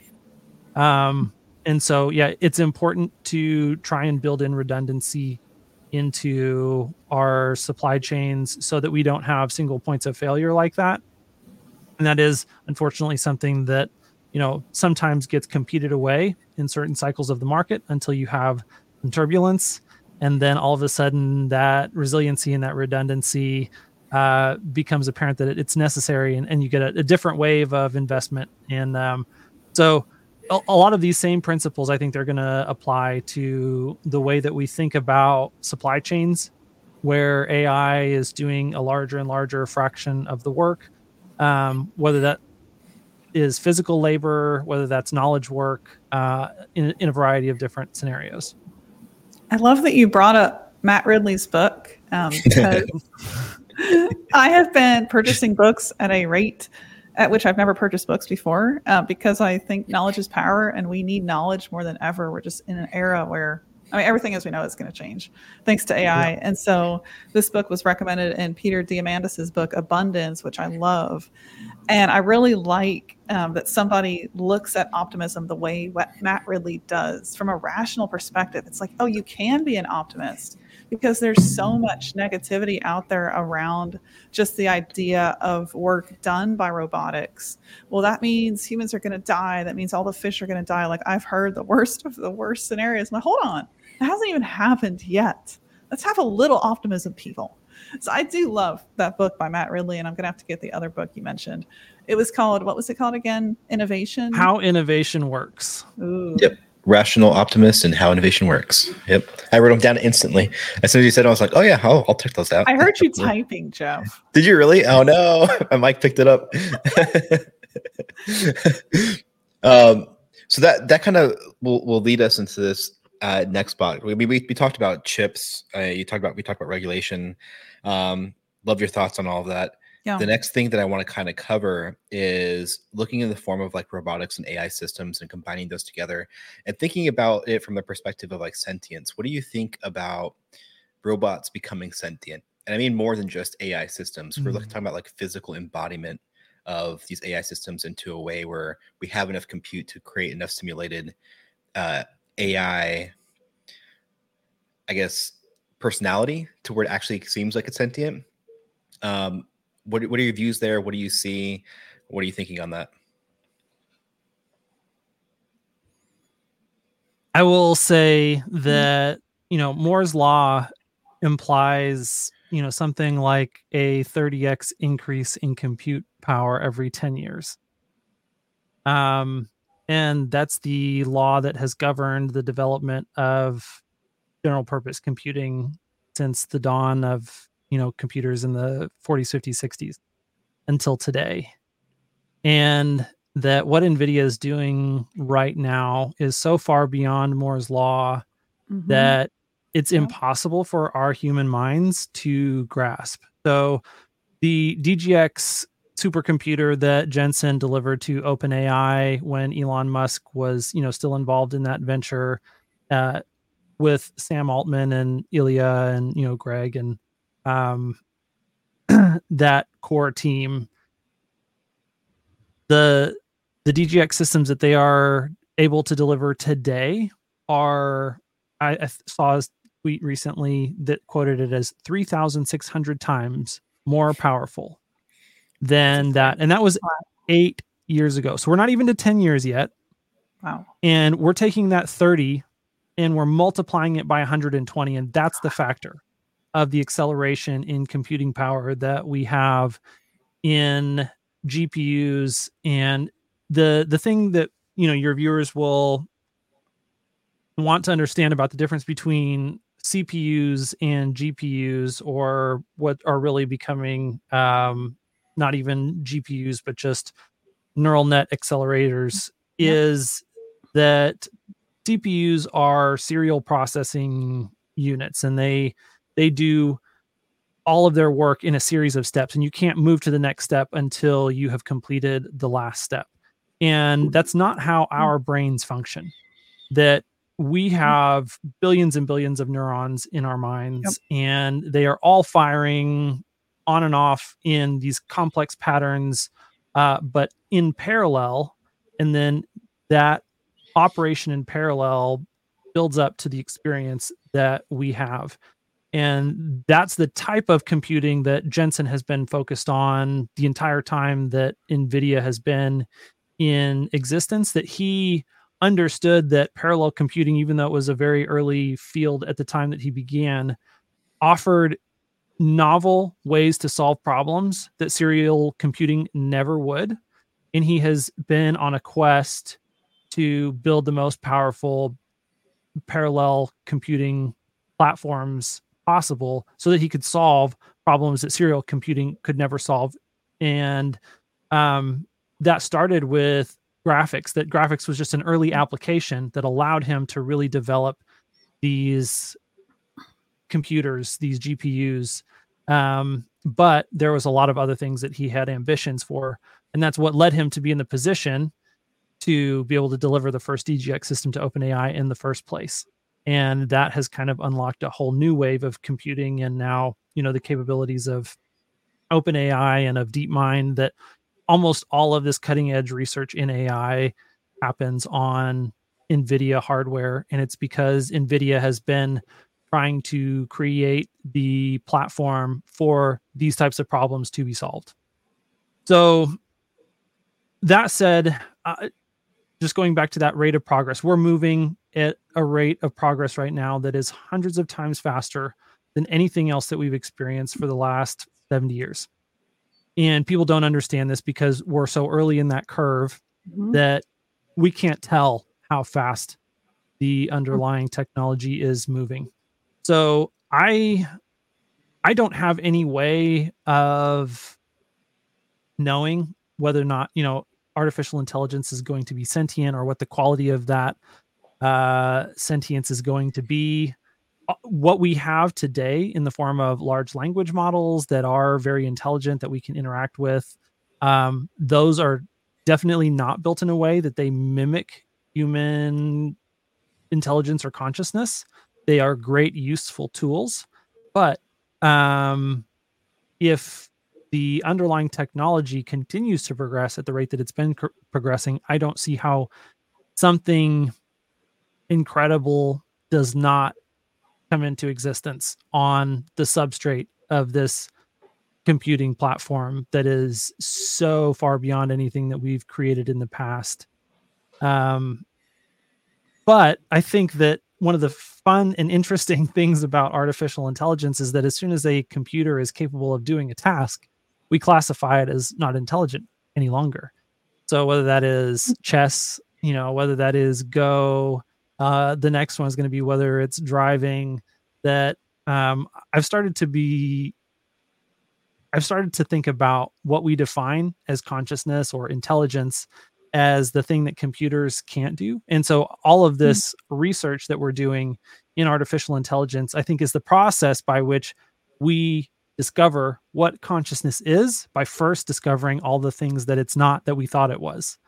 And so, it's important to try and build in redundancy into our supply chains so that we don't have single points of failure like that. And that is unfortunately something that, sometimes gets competed away in certain cycles of the market until you have some turbulence. And then all of a sudden that resiliency and that redundancy becomes apparent that it's necessary, and you get a different wave of investment. And so a lot of these same principles, I think they're going to apply to the way that we think about supply chains, where AI is doing a larger and larger fraction of the work, whether that is physical labor, whether that's knowledge work, in a variety of different scenarios. I love that you brought up Matt Ridley's book, because I have been purchasing books at a rate at which I've never purchased books before, because I think knowledge is power, and we need knowledge more than ever. We're just in an era where, everything as we know is going to change thanks to AI. Yeah. And so this book was recommended in Peter Diamandis's book, Abundance, which I love. And I really like that somebody looks at optimism the way what Matt Ridley does, from a rational perspective. It's like, oh, you can be an optimist, because there's so much negativity out there around just the idea of work done by robotics. Well, that means humans are going to die. That means all the fish are going to die. Like, I've heard the worst of the worst scenarios. But hold on, it hasn't even happened yet. Let's have a little optimism, people. So I do love that book by Matt Ridley, and I'm going to have to get the other book you mentioned. It was called, what was it called again? Innovation? How Innovation Works. Ooh. Yep. Rational Optimist and How Innovation Works. Yep. I wrote them down instantly. As soon as you said it, I was like, oh yeah, I'll check those out. I heard you typing, Jeff. Did you really? Oh no. My mic picked it up. So that kind of will lead us into this next spot. We talked about chips. We talked about regulation. Love your thoughts on all of that. Yeah. The next thing that I want to kind of cover is looking in the form of like robotics and AI systems and combining those together and thinking about it from the perspective of like sentience. What do you think about robots becoming sentient? And I mean more than just AI systems. We're talking about like physical embodiment of these AI systems into a way where we have enough compute to create enough simulated AI, I guess, personality to where it actually seems like it's sentient. What are your views there? What do you see? What are you thinking on that? I will say that, Moore's law implies, something like a 30x increase in compute power every 10 years. And that's the law that has governed the development of general purpose computing since the dawn of, computers in the 40s, 50s, 60s until today. And that what NVIDIA is doing right now is so far beyond Moore's law that it's impossible for our human minds to grasp. So the DGX supercomputer that Jensen delivered to OpenAI when Elon Musk was, still involved in that venture, with Sam Altman and Ilya and, Greg and that core team, the DGX systems that they are able to deliver today are, I saw a tweet recently that quoted it as 3,600 times more powerful than that. And that was 8 years ago. So we're not even to 10 years yet. Wow. And we're taking that 30 and we're multiplying it by 120. And that's the factor of the acceleration in computing power that we have in GPUs. And the thing that, your viewers will want to understand about the difference between CPUs and GPUs, or what are really becoming not even GPUs, but just neural net accelerators, is that CPUs are serial processing units, and they do all of their work in a series of steps, and you can't move to the next step until you have completed the last step. And that's not how our brains function. That we have billions and billions of neurons in our minds, and they are all firing on and off in these complex patterns, but in parallel. And then that operation in parallel builds up to the experience that we have. And that's the type of computing that Jensen has been focused on the entire time that NVIDIA has been in existence, that he understood that parallel computing, even though it was a very early field at the time that he began, offered novel ways to solve problems that serial computing never would. And he has been on a quest to build the most powerful parallel computing platforms possible so that he could solve problems that serial computing could never solve. And that started with graphics. That graphics was just an early application that allowed him to really develop these computers, these GPUs. But there was a lot of other things that he had ambitions for. And that's what led him to be in the position to be able to deliver the first DGX system to OpenAI in the first place. And that has kind of unlocked a whole new wave of computing. And now, the capabilities of OpenAI and of DeepMind, that almost all of this cutting edge research in AI happens on NVIDIA hardware. And it's because NVIDIA has been trying to create the platform for these types of problems to be solved. So that said, just going back to that rate of progress, we're moving at a rate of progress right now that is hundreds of times faster than anything else that we've experienced for the last 70 years. And people don't understand this because we're so early in that curve that we can't tell how fast the underlying technology is moving. So I don't have any way of knowing whether or not, artificial intelligence is going to be sentient, or what the quality of that sentience is going to be. What we have today in the form of large language models that are very intelligent, that we can interact with, those are definitely not built in a way that they mimic human intelligence or consciousness. They are great, useful tools. But if the underlying technology continues to progress at the rate that it's been progressing, I don't see how something incredible does not come into existence on the substrate of this computing platform that is so far beyond anything that we've created in the past. But I think that one of the fun and interesting things about artificial intelligence is that as soon as a computer is capable of doing a task, we classify it as not intelligent any longer. So whether that is chess whether that is Go, the next one is going to be whether it's driving, that I've started to think about what we define as consciousness or intelligence as the thing that computers can't do. And so all of this research that we're doing in artificial intelligence, I think, is the process by which we discover what consciousness is, by first discovering all the things that it's not that we thought it was.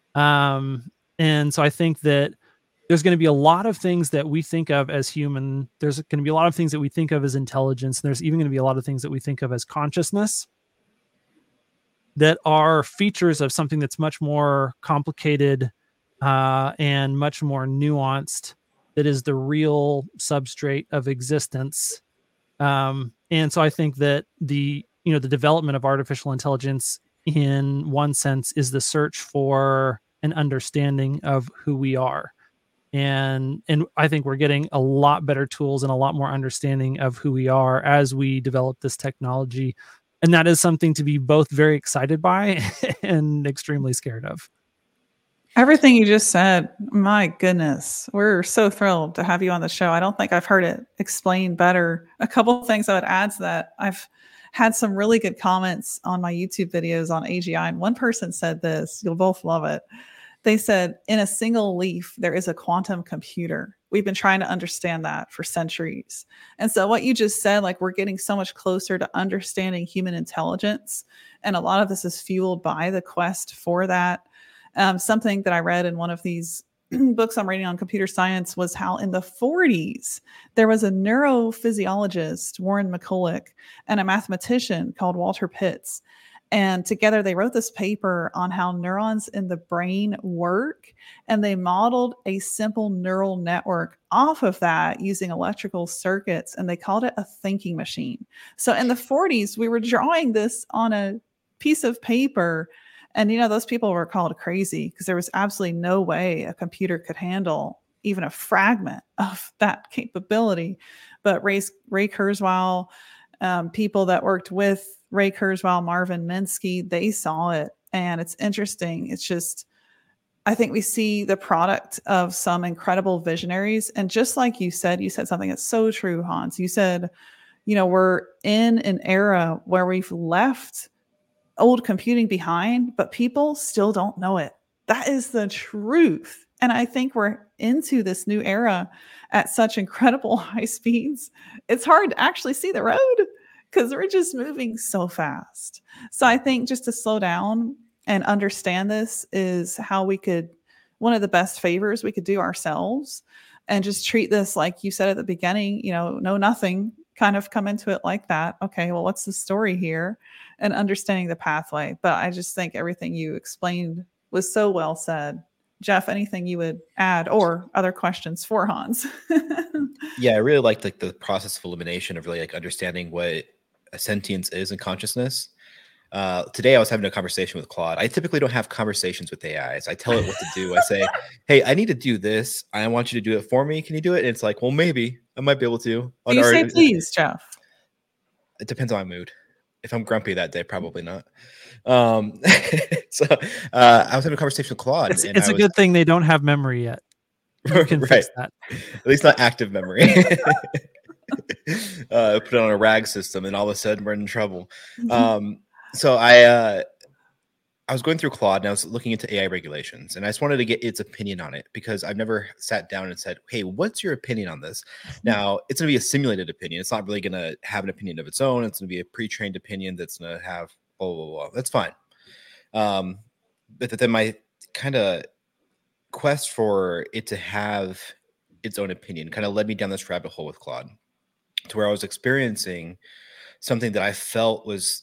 And so I think that there's going to be a lot of things that we think of as human. There's going to be a lot of things that we think of as intelligence. And there's even going to be a lot of things that we think of as consciousness that are features of something that's much more complicated and much more nuanced, that is the real substrate of existence. And so I think that the development of artificial intelligence, in one sense, is the search for an understanding of who we are. And I think we're getting a lot better tools and a lot more understanding of who we are as we develop this technology. And that is something to be both very excited by and extremely scared of. Everything you just said, my goodness, we're so thrilled to have you on the show. I don't think I've heard it explained better. A couple of things I would add to that. I've had some really good comments on my YouTube videos on AGI. And one person said this, you'll both love it. They said, in a single leaf, there is a quantum computer. We've been trying to understand that for centuries. And so what you just said, like, we're getting so much closer to understanding human intelligence. And a lot of this is fueled by the quest for that. Something that I read in one of these books I'm reading on computer science was how in the 40s, there was a neurophysiologist, Warren McCulloch, and a mathematician called Walter Pitts. And together they wrote this paper on how neurons in the brain work. And they modeled a simple neural network off of that using electrical circuits. And they called it a thinking machine. So in the 40s, we were drawing this on a piece of paper. And, those people were called crazy because there was absolutely no way a computer could handle even a fragment of that capability. But Ray Kurzweil, people that worked with Ray Kurzweil, Marvin Minsky, they saw it. And it's interesting. It's just, I think we see the product of some incredible visionaries. And just like you said something that's so true, Hans. You said, we're in an era where we've left old computing behind, but people still don't know it. That is the truth. And I think we're into this new era at such incredible high speeds. It's hard to actually see the road because we're just moving so fast. So I think just to slow down and understand this is how one of the best favors we could do ourselves, and just treat this, like you said at the beginning, know nothing, kind of come into it like that. Okay, well, what's the story here? And understanding the pathway. But I just think everything you explained was so well said. Jeff, anything you would add or other questions for Hans? Yeah, I really liked the process of elimination of really understanding what a sentience is in consciousness. Today I was having a conversation with Claude. I typically don't have conversations with AIs. I tell it what to do. I say, hey, I need to do this. I want you to do it for me. Can you do it? And it's like, well, maybe I might be able to. Do you say please, Jeff? It depends on my mood. If I'm grumpy that day, probably not. I was having a conversation with Claude. It's a good thing they don't have memory yet. You can fix that. At least not active memory. Put it on a RAG system, and all of a sudden we're in trouble. So I was going through Claude, and I was looking into AI regulations, and I just wanted to get its opinion on it because I've never sat down and said, hey, what's your opinion on this? Now, it's going to be a simulated opinion. It's not really going to have an opinion of its own. It's going to be a pre-trained opinion that's going to have blah, blah, blah. That's fine. But then my kind of quest for it to have its own opinion kind of led me down this rabbit hole with Claude, to where I was experiencing something that I felt was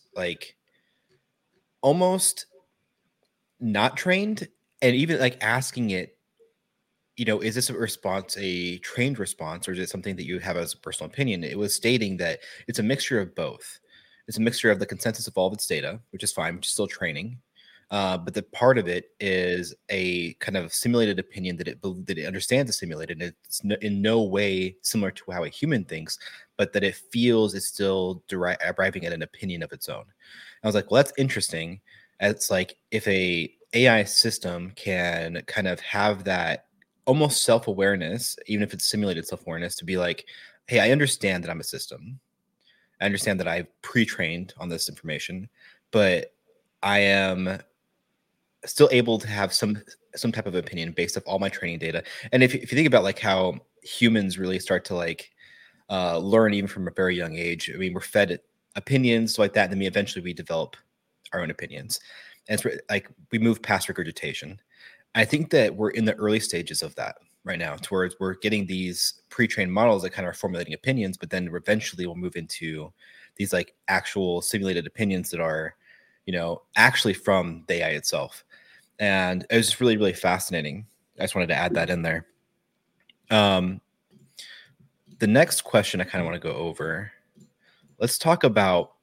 almost not trained, and even asking it, is this a response, a trained response, or is it something that you have as a personal opinion? It was stating that it's a mixture of both. It's a mixture of the consensus of all of its data, which is fine, which is still training. But the part of it is a kind of simulated opinion that it understands is simulated. And it's in no way similar to how a human thinks, but that it feels it's still arriving at an opinion of its own. I was like, well, that's interesting. It's like if a AI system can kind of have that almost self-awareness, even if it's simulated self-awareness, to be like, hey, I understand that I'm a system. I understand that I've pre-trained on this information, but I am still able to have some type of opinion based off all my training data. And if you think about like how humans really start to like learn even from a very young age, I mean, we're fed opinions like that, and then eventually we develop our own opinions. And it's like we move past regurgitation. I think that we're in the early stages of that right now, towards we're getting these pre-trained models that kind of are formulating opinions, but then eventually we'll move into these like actual simulated opinions that are, you know, actually from the AI itself. And it was just really, really fascinating. I just wanted to add that in there. The next question I kind of want to go over. Let's talk about,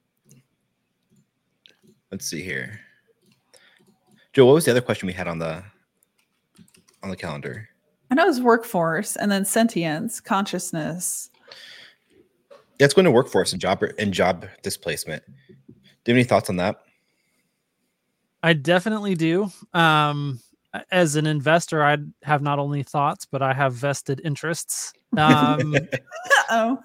let's see here. Joe, what was the other question we had on the calendar? I know it was workforce and then sentience, consciousness. Yeah, it's going to workforce and job displacement. Do you have any thoughts on that? I definitely do. As an investor, I have not only thoughts, but I have vested interests. Uh-oh.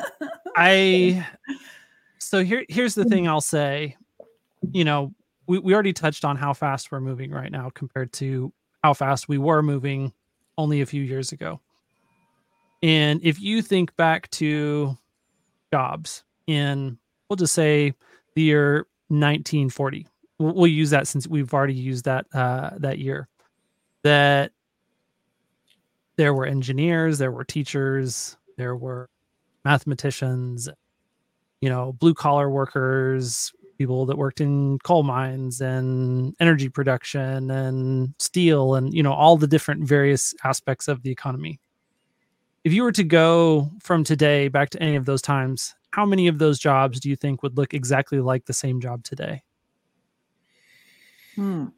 So here's the thing I'll say. You know, we already touched on how fast we're moving right now compared to how fast we were moving only a few years ago. And if you think back to jobs in, we'll just say the year 1940, we'll use that since we've already used that year, that there were engineers, there were teachers, there were mathematicians, you know, blue collar workers, people that worked in coal mines and energy production and steel and, you know, all the different various aspects of the economy. If you were to go from today back to any of those times, how many of those jobs do you think would look exactly like the same job today? Not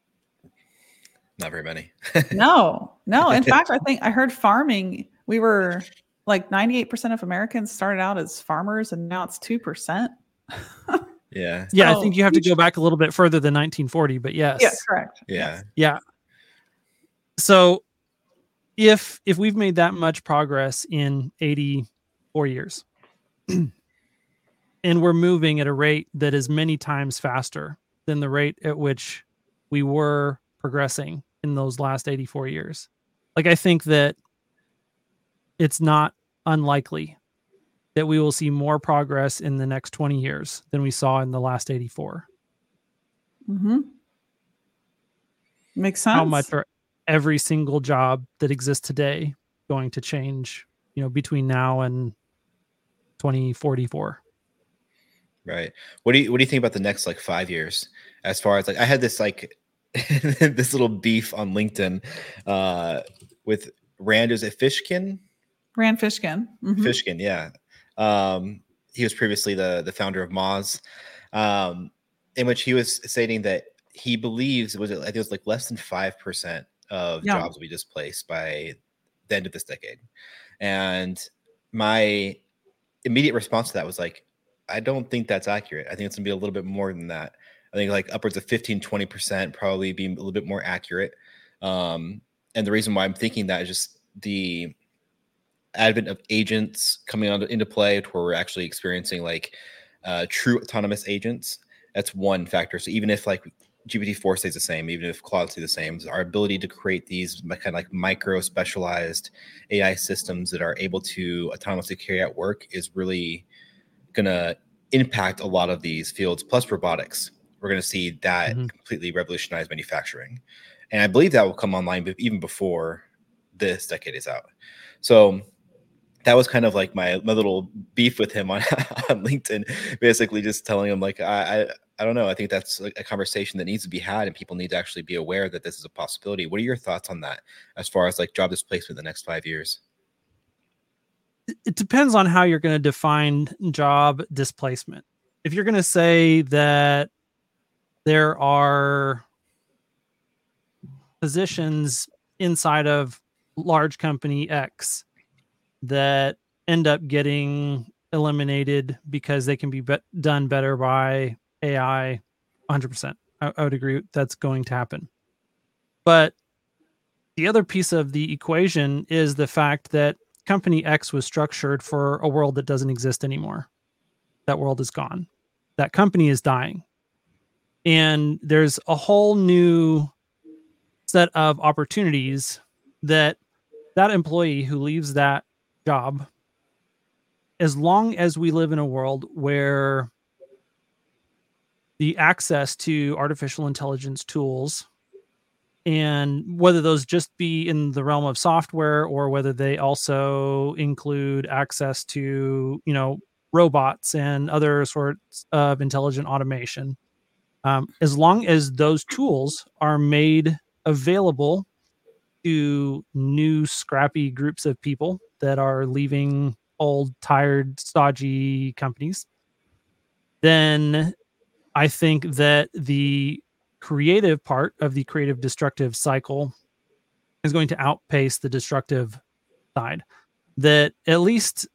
very many. No. In fact, I think I heard farming, we were like 98% of Americans started out as farmers and now it's 2%. Yeah. Yeah, I think you have to go back a little bit further than 1940, but yes. Yeah, correct. Yeah. Yes. Yeah. So if we've made that much progress in 84 years and we're moving at a rate that is many times faster than the rate at which we were progressing in those last 84 years, like I think that it's not unlikely that we will see more progress in the next 20 years than we saw in the last 84. Mm-hmm. Makes sense. How much are every single job that exists today going to change, you know, between now and 2044? Right. What do you think about the next like 5 years? As far as like, I had this like this little beef on LinkedIn with Rand. Is it Fishkin? Rand Fishkin. Mm-hmm. Fishkin, yeah. He was previously the founder of Moz, in which he was stating that he believes I think it was like less than 5% of jobs will be displaced by the end of this decade. And my immediate response to that was like, I don't think that's accurate. I think it's gonna be a little bit more than that. I think like upwards of 15-20% probably be a little bit more accurate. And the reason why I'm thinking that is just the advent of agents coming into play, to where we're actually experiencing like true autonomous agents. That's one factor. So even if like GPT-4 stays the same, even if Claude stays the same, our ability to create these kind of like micro specialized AI systems that are able to autonomously carry out work is really going to impact a lot of these fields. Plus robotics, we're going to see that completely revolutionize manufacturing. And I believe that will come online even before this decade is out. So that was kind of like my little beef with him on LinkedIn, basically just telling him like, I don't know. I think that's like a conversation that needs to be had, and people need to actually be aware that this is a possibility. What are your thoughts on that as far as like job displacement in the next 5 years? It depends on how you're going to define job displacement. If you're going to say that there are positions inside of large company X that end up getting eliminated because they can be done better by AI, 100%. I would agree that's going to happen. But the other piece of the equation is the fact that Company X was structured for a world that doesn't exist anymore. That world is gone. That company is dying. And there's a whole new set of opportunities that employee who leaves that job, as long as we live in a world where the access to artificial intelligence tools, and whether those just be in the realm of software or whether they also include access to, robots and other sorts of intelligent automation, as long as those tools are made available to new scrappy groups of people that are leaving old, tired, stodgy companies, then I think that the creative part of the creative destructive cycle is going to outpace the destructive side. That at least,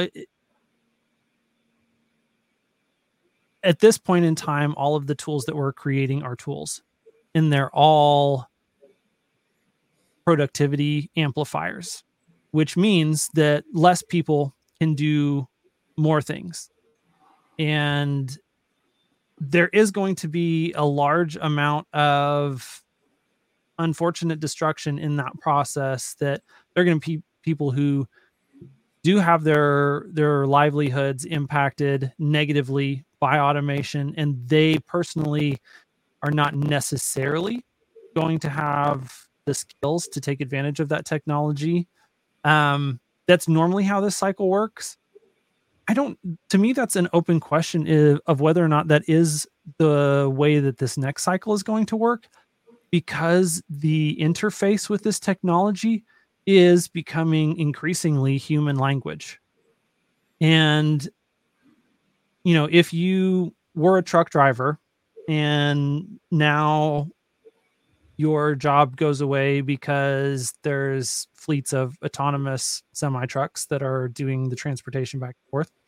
at this point in time, all of the tools that we're creating are tools, and they're all productivity amplifiers, which means that less people can do more things. And there is going to be a large amount of unfortunate destruction in that process, that they're going to be people who do have their livelihoods impacted negatively by automation, and they personally are not necessarily going to have the skills to take advantage of that technology. That's normally how this cycle works. To me, that's an open question of whether or not that is the way that this next cycle is going to work, because the interface with this technology is becoming increasingly human language. And, if you were a truck driver and now your job goes away because there's fleets of autonomous semi-trucks that are doing the transportation back and forth,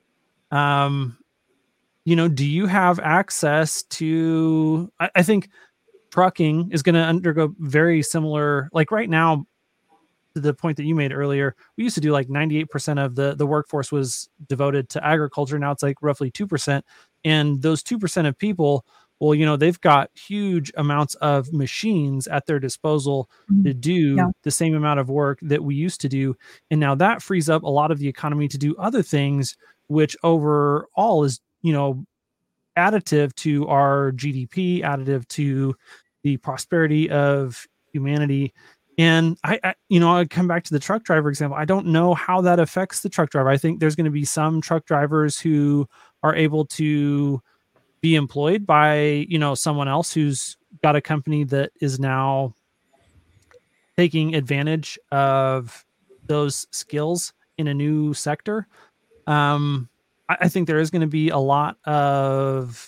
do you have access to, I think trucking is going to undergo very similar, like right now, to the point that you made earlier, we used to do like 98% of the workforce was devoted to agriculture. Now it's like roughly 2%. And those 2% of people, well, they've got huge amounts of machines at their disposal to do the same amount of work that we used to do. And now that frees up a lot of the economy to do other things, which overall is, additive to our GDP, additive to the prosperity of humanity. And I come back to the truck driver example. I don't know how that affects the truck driver. I think there's going to be some truck drivers who are able to be employed by, someone else who's got a company that is now taking advantage of those skills in a new sector. I think there is going to be a lot of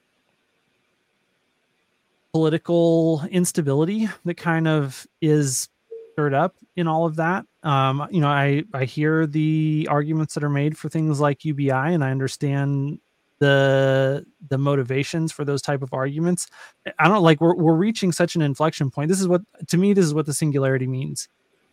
political instability that kind of is stirred up in all of that. I hear the arguments that are made for things like UBI, and I understand the motivations for those type of arguments. I don't like we're reaching such an inflection point. This is what the singularity means.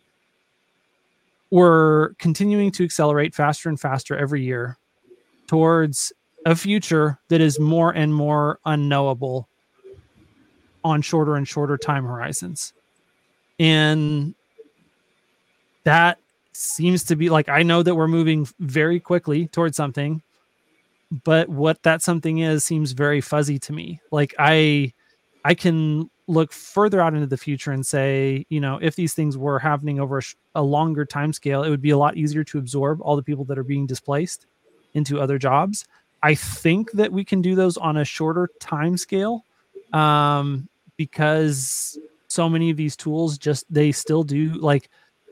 We're continuing to accelerate faster and faster every year towards a future that is more and more unknowable on shorter and shorter time horizons. And that seems to be like, I know that we're moving very quickly towards something, but what that something is seems very fuzzy to me. Like I can look further out into the future and say, if these things were happening over a longer time scale, it would be a lot easier to absorb all the people that are being displaced into other jobs. I think that we can do those on a shorter time scale, because so many of these tools they still do, like,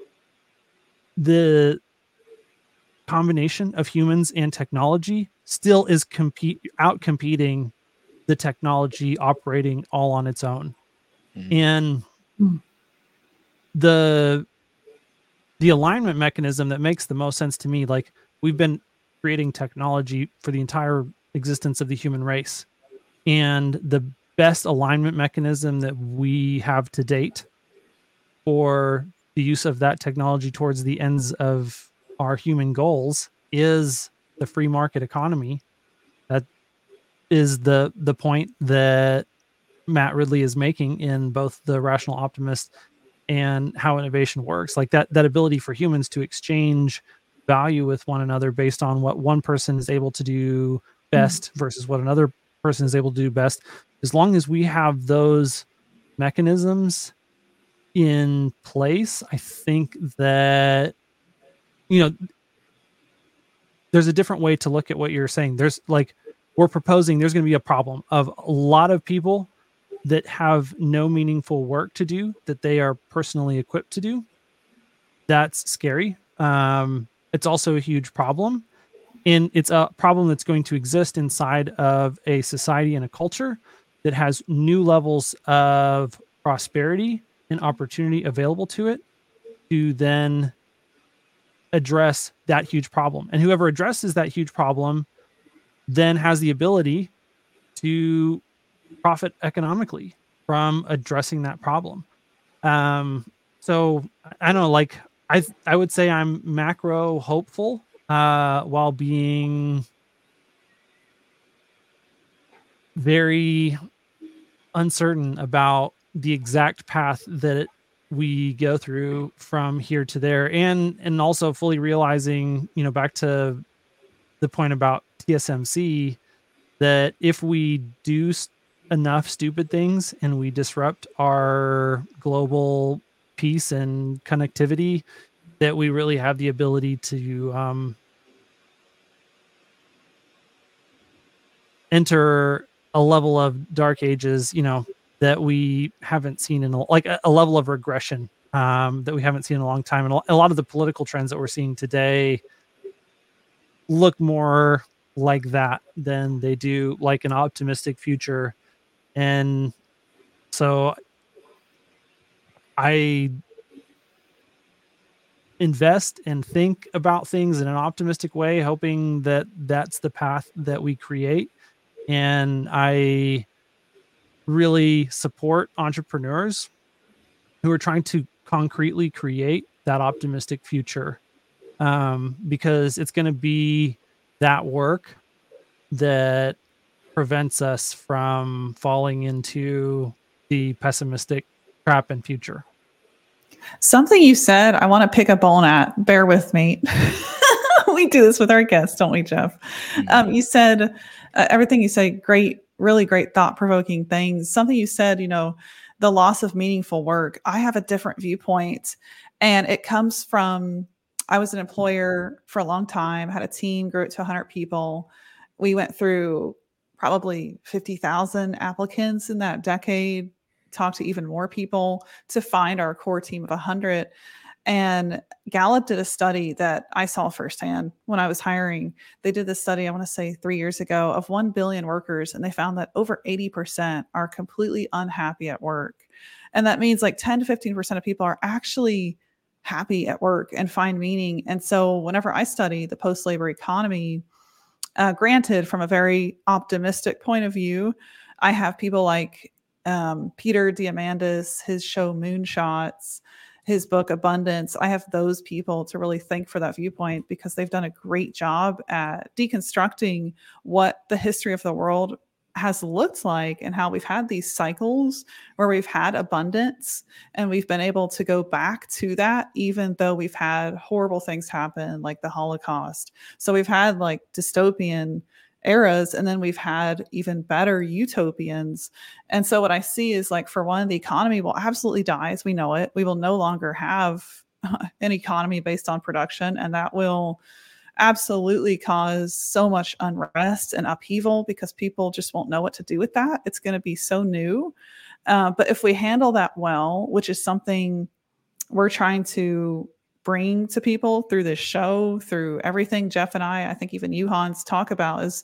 the combination of humans and technology still is out-competing the technology operating all on its own. And the alignment mechanism that makes the most sense to me, like, we've been creating technology for the entire existence of the human race, and the best alignment mechanism that we have to date for the use of that technology towards the ends of our human goals is the free market economy. That is the point that Matt Ridley is making in both The Rational Optimist and How Innovation Works. Like that ability for humans to exchange value with one another based on what one person is able to do best versus what another person is able to do best. As long as we have those mechanisms in place, I think that, there's a different way to look at what you're saying. We're proposing there's going to be a problem of a lot of people that have no meaningful work to do that they are personally equipped to do. That's scary. It's also a huge problem. And it's a problem that's going to exist inside of a society and a culture that has new levels of prosperity and opportunity available to it to then address that huge problem. And whoever addresses that huge problem then has the ability to profit economically from addressing that problem. So I don't know, I would say I'm macro hopeful while being very uncertain about the exact path that we go through from here to there, and also fully realizing, back to the point about TSMC, that if we do enough stupid things and we disrupt our global peace and connectivity, that we really have the ability to enter a level of dark ages, that we haven't seen in a level of regression that we haven't seen in a long time. And a lot of the political trends that we're seeing today look more like that than they do like an optimistic future. And so I invest and think about things in an optimistic way, hoping that that's the path that we create. And I really support entrepreneurs who are trying to concretely create that optimistic future, because it's going to be that work that prevents us from falling into the pessimistic trap in future. Something you said, I want to pick up on at. Bear with me. We do this with our guests, don't we, Jeff? You said everything you say, great, really great, thought-provoking things. Something you said, the loss of meaningful work. I have a different viewpoint, and it comes from, I was an employer for a long time, had a team, grew it to 100 people. We went through probably 50,000 applicants in that decade, talked to even more people to find our core team of 100. And Gallup did a study that I saw firsthand when I was hiring. They did this study, I want to say 3 years ago, of 1 billion workers. And they found that over 80% are completely unhappy at work. And that means like 10 to 15% of people are actually happy at work and find meaning. And so whenever I study the post-labor economy, granted, from a very optimistic point of view, I have people like Peter Diamandis, his show Moonshots, his book Abundance. I have those people to really thank for that viewpoint, because they've done a great job at deconstructing what the history of the world has looked like and how we've had these cycles where we've had abundance and we've been able to go back to that, even though we've had horrible things happen like the Holocaust. So we've had like dystopian eras, and then we've had even better utopians. And so what I see is, like, for one, the economy will absolutely die as we know it. We will no longer have an economy based on production, and that will absolutely cause so much unrest and upheaval because people just won't know what to do with that. It's going to be so new. But if we handle that well, which is something we're trying to bring to people through this show, through everything Jeff and I think even you, Hans, talk about, is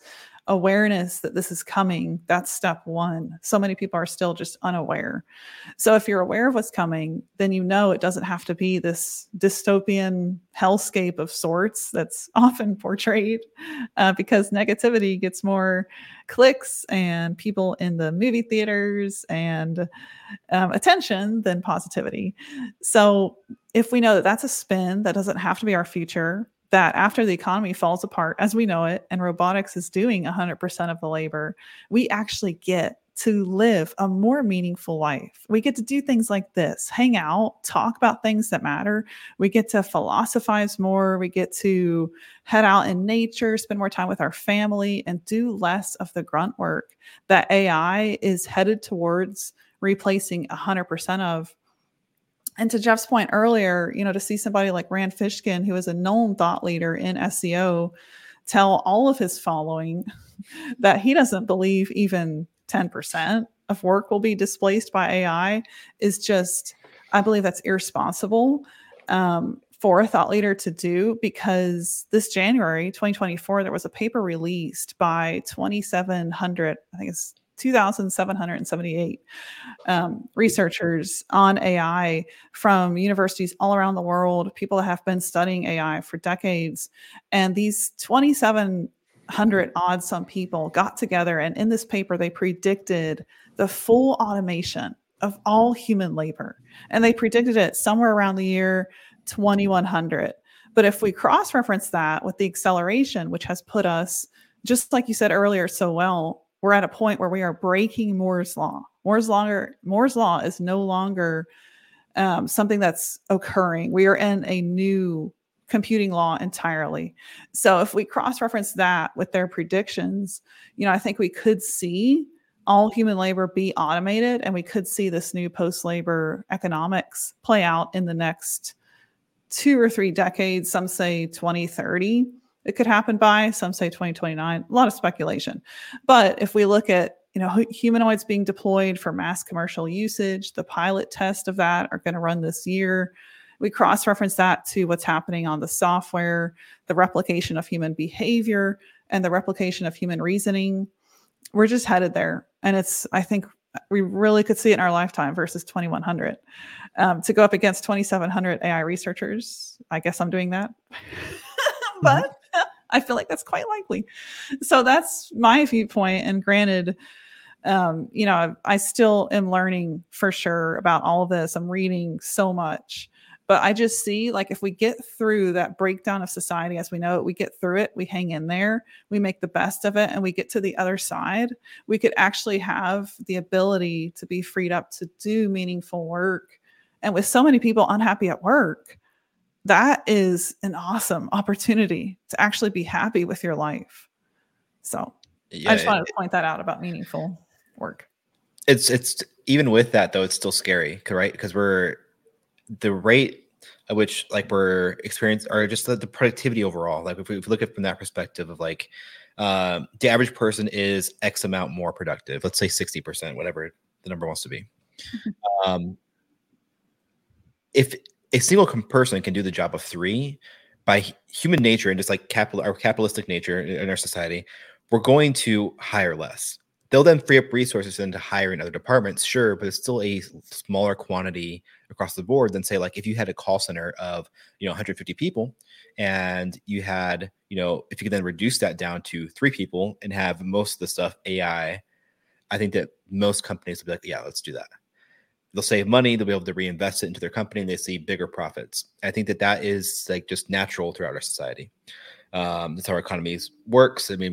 awareness that this is coming. That's step one. So many people are still just unaware. So if you're aware of what's coming, then you know it doesn't have to be this dystopian hellscape of sorts that's often portrayed, because negativity gets more clicks and people in the movie theaters and attention than positivity. So if we know that that's a spin, that doesn't have to be our future, that after the economy falls apart as we know it, and robotics is doing 100% of the labor, we actually get to live a more meaningful life. We get to do things like this, hang out, talk about things that matter. We get to philosophize more. We get to head out in nature, spend more time with our family, and do less of the grunt work that AI is headed towards replacing 100% of. And to Jeff's point earlier, to see somebody like Rand Fishkin, who is a known thought leader in SEO, tell all of his following that he doesn't believe even 10% of work will be displaced by AI is just, I believe that's irresponsible for a thought leader to do, because this January 2024, there was a paper released by 2,700, I think it's 2,778 researchers on AI from universities all around the world, people that have been studying AI for decades. And these 2,700 odd some people got together, and in this paper, they predicted the full automation of all human labor. And they predicted it somewhere around the year 2100. But if we cross-reference that with the acceleration, which has put us, just like you said earlier so well, we're at a point where we are breaking Moore's law. Moore's law is no longer something that's occurring. We are in a new computing law entirely. So if we cross-reference that with their predictions, I think we could see all human labor be automated, and we could see this new post-labor economics play out in the next 2 or 3 decades. Some say 2030. It could happen by, some say 2029, a lot of speculation. But if we look at, humanoids being deployed for mass commercial usage, the pilot test of that are going to run this year. We cross-reference that to what's happening on the software, the replication of human behavior, and the replication of human reasoning. We're just headed there. And I think we really could see it in our lifetime versus 2,100. To go up against 2,700 AI researchers, I guess I'm doing that. But I feel like that's quite likely. So that's my viewpoint. And granted, I still am learning for sure about all of this. I'm reading so much, but I just see, like, if we get through that breakdown of society as we know it, we get through it, we hang in there, we make the best of it, and we get to the other side, we could actually have the ability to be freed up to do meaningful work. And with so many people unhappy at work, that is an awesome opportunity to actually be happy with your life. So I just wanted to point that out about meaningful work. It's even with that though, it's still scary, right? Because the rate at which we're experiencing, or just the productivity overall. Like if we look at it from that perspective of the average person is X amount more productive. Let's say 60%, whatever the number wants to be. If a single person can do the job of 3, by human nature and just like capitalistic nature in our society, we're going to hire less. They'll then free up resources then to hire in other departments, sure, but it's still a smaller quantity across the board than say, if you had a call center of 150 people, and you had if you could then reduce that down to 3 people and have most of the stuff AI, I think that most companies will be like, yeah, let's do that. They'll save money. They'll be able to reinvest it into their company, and they see bigger profits. I think that is just natural throughout our society. That's how our economy works. I mean,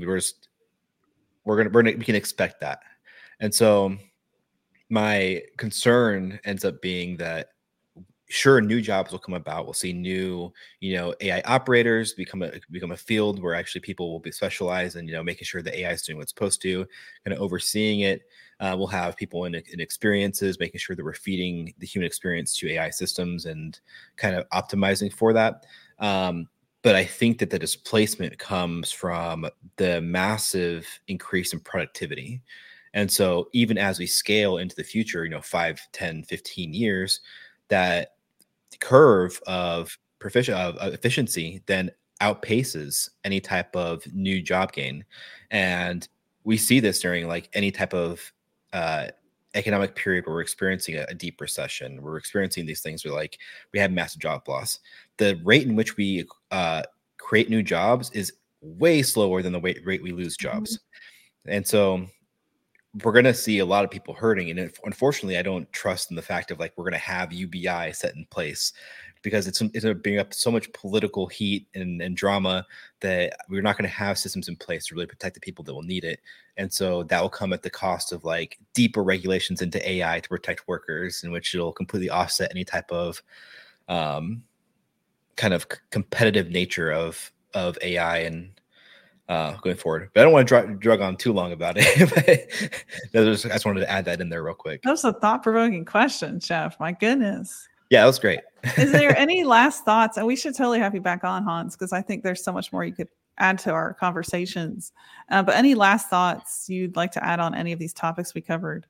we can expect that. And so my concern ends up being that, sure, new jobs will come about. We'll see new, AI operators become a field where actually people will be specialized in, making sure the AI is doing what's supposed to, kind of overseeing it. We'll have people in experiences, making sure that we're feeding the human experience to AI systems and kind of optimizing for that. But I think that the displacement comes from the massive increase in productivity. And so even as we scale into the future, 5, 10, 15 years, that curve of efficiency then outpaces any type of new job gain. And we see this during like any type of economic period where we're experiencing a deep recession. We're experiencing these things where like we have massive job loss. The rate in which we create new jobs is way slower than the rate we lose jobs. And so we're going to see a lot of people hurting. And unfortunately, I don't trust in the fact of like, we're going to have UBI set in place, because it's going to bring up so much political heat and drama that we're not going to have systems in place to really protect the people that will need it. And so that will come at the cost of like deeper regulations into AI to protect workers, in which it'll completely offset any type of kind of competitive nature of AI and going forward. But I don't want to drug on too long about it. I just wanted to add that in there real quick. That was a thought-provoking question, Jeff. My goodness. Yeah, that was great. Is there any last thoughts? And we should totally have you back on, Hans, because I think there's so much more you could add to our conversations. But any last thoughts you'd like to add on any of these topics we covered?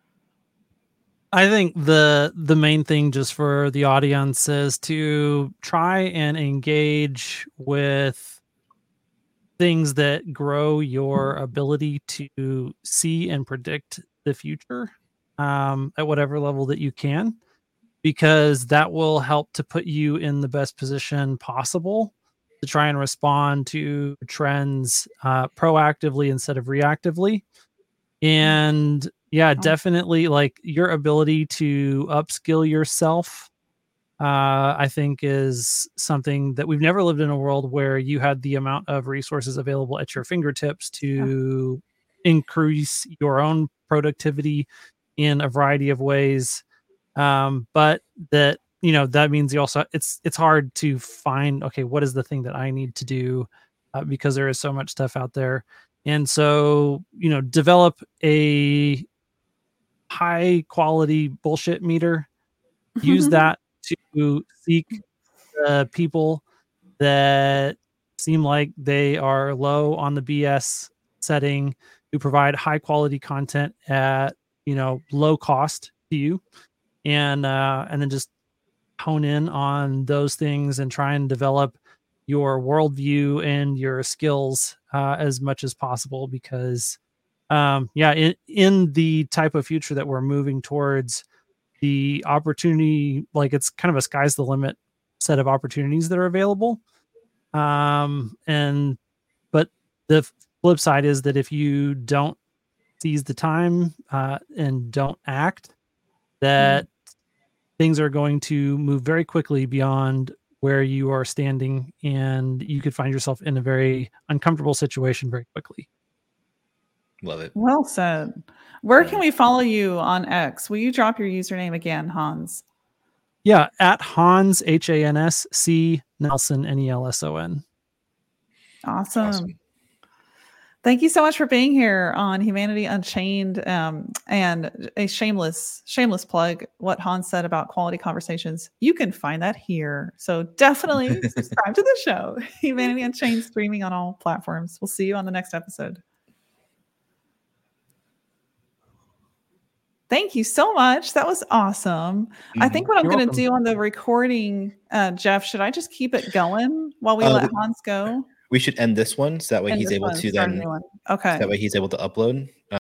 I think the main thing just for the audience is to try and engage with things that grow your ability to see and predict the future at whatever level that you can, because that will help to put you in the best position possible to try and respond to trends proactively instead of reactively. And yeah, definitely like your ability to upskill yourself, I think is something that we've never lived in a world where you had the amount of resources available at your fingertips to increase your own productivity in a variety of ways. But that, you know, that means you also, it's hard to find, okay, what is the thing that I need to do? Because there is so much stuff out there. And so, you know, develop a high quality bullshit meter, use that to seek the people that seem like they are low on the BS setting, who provide high quality content at, you know, low cost to you. And then just hone in on those things and try and develop your worldview and your skills as much as possible, because in the type of future that we're moving towards, the opportunity, like it's kind of a sky's the limit set of opportunities that are available. But the flip side is that if you don't seize the time and don't act, that things are going to move very quickly beyond where you are standing, and you could find yourself in a very uncomfortable situation very quickly. Love it. Well said. Where can we follow you on X? Will you drop your username again, Hans? Yeah, at Hans, HANSC, Nelson, NELSON. Awesome. Thank you so much for being here on Humanity Unchained, and a shameless plug. What Hans said about quality conversations, you can find that here. So definitely subscribe to the show. Humanity Unchained, streaming on all platforms. We'll see you on the next episode. Thank you so much. That was awesome. I think what I'm going to do on the recording, Jeff, should I just keep it going while we let Hans go? We should end this one so that way he's able to then. Okay. So that way he's able to upload.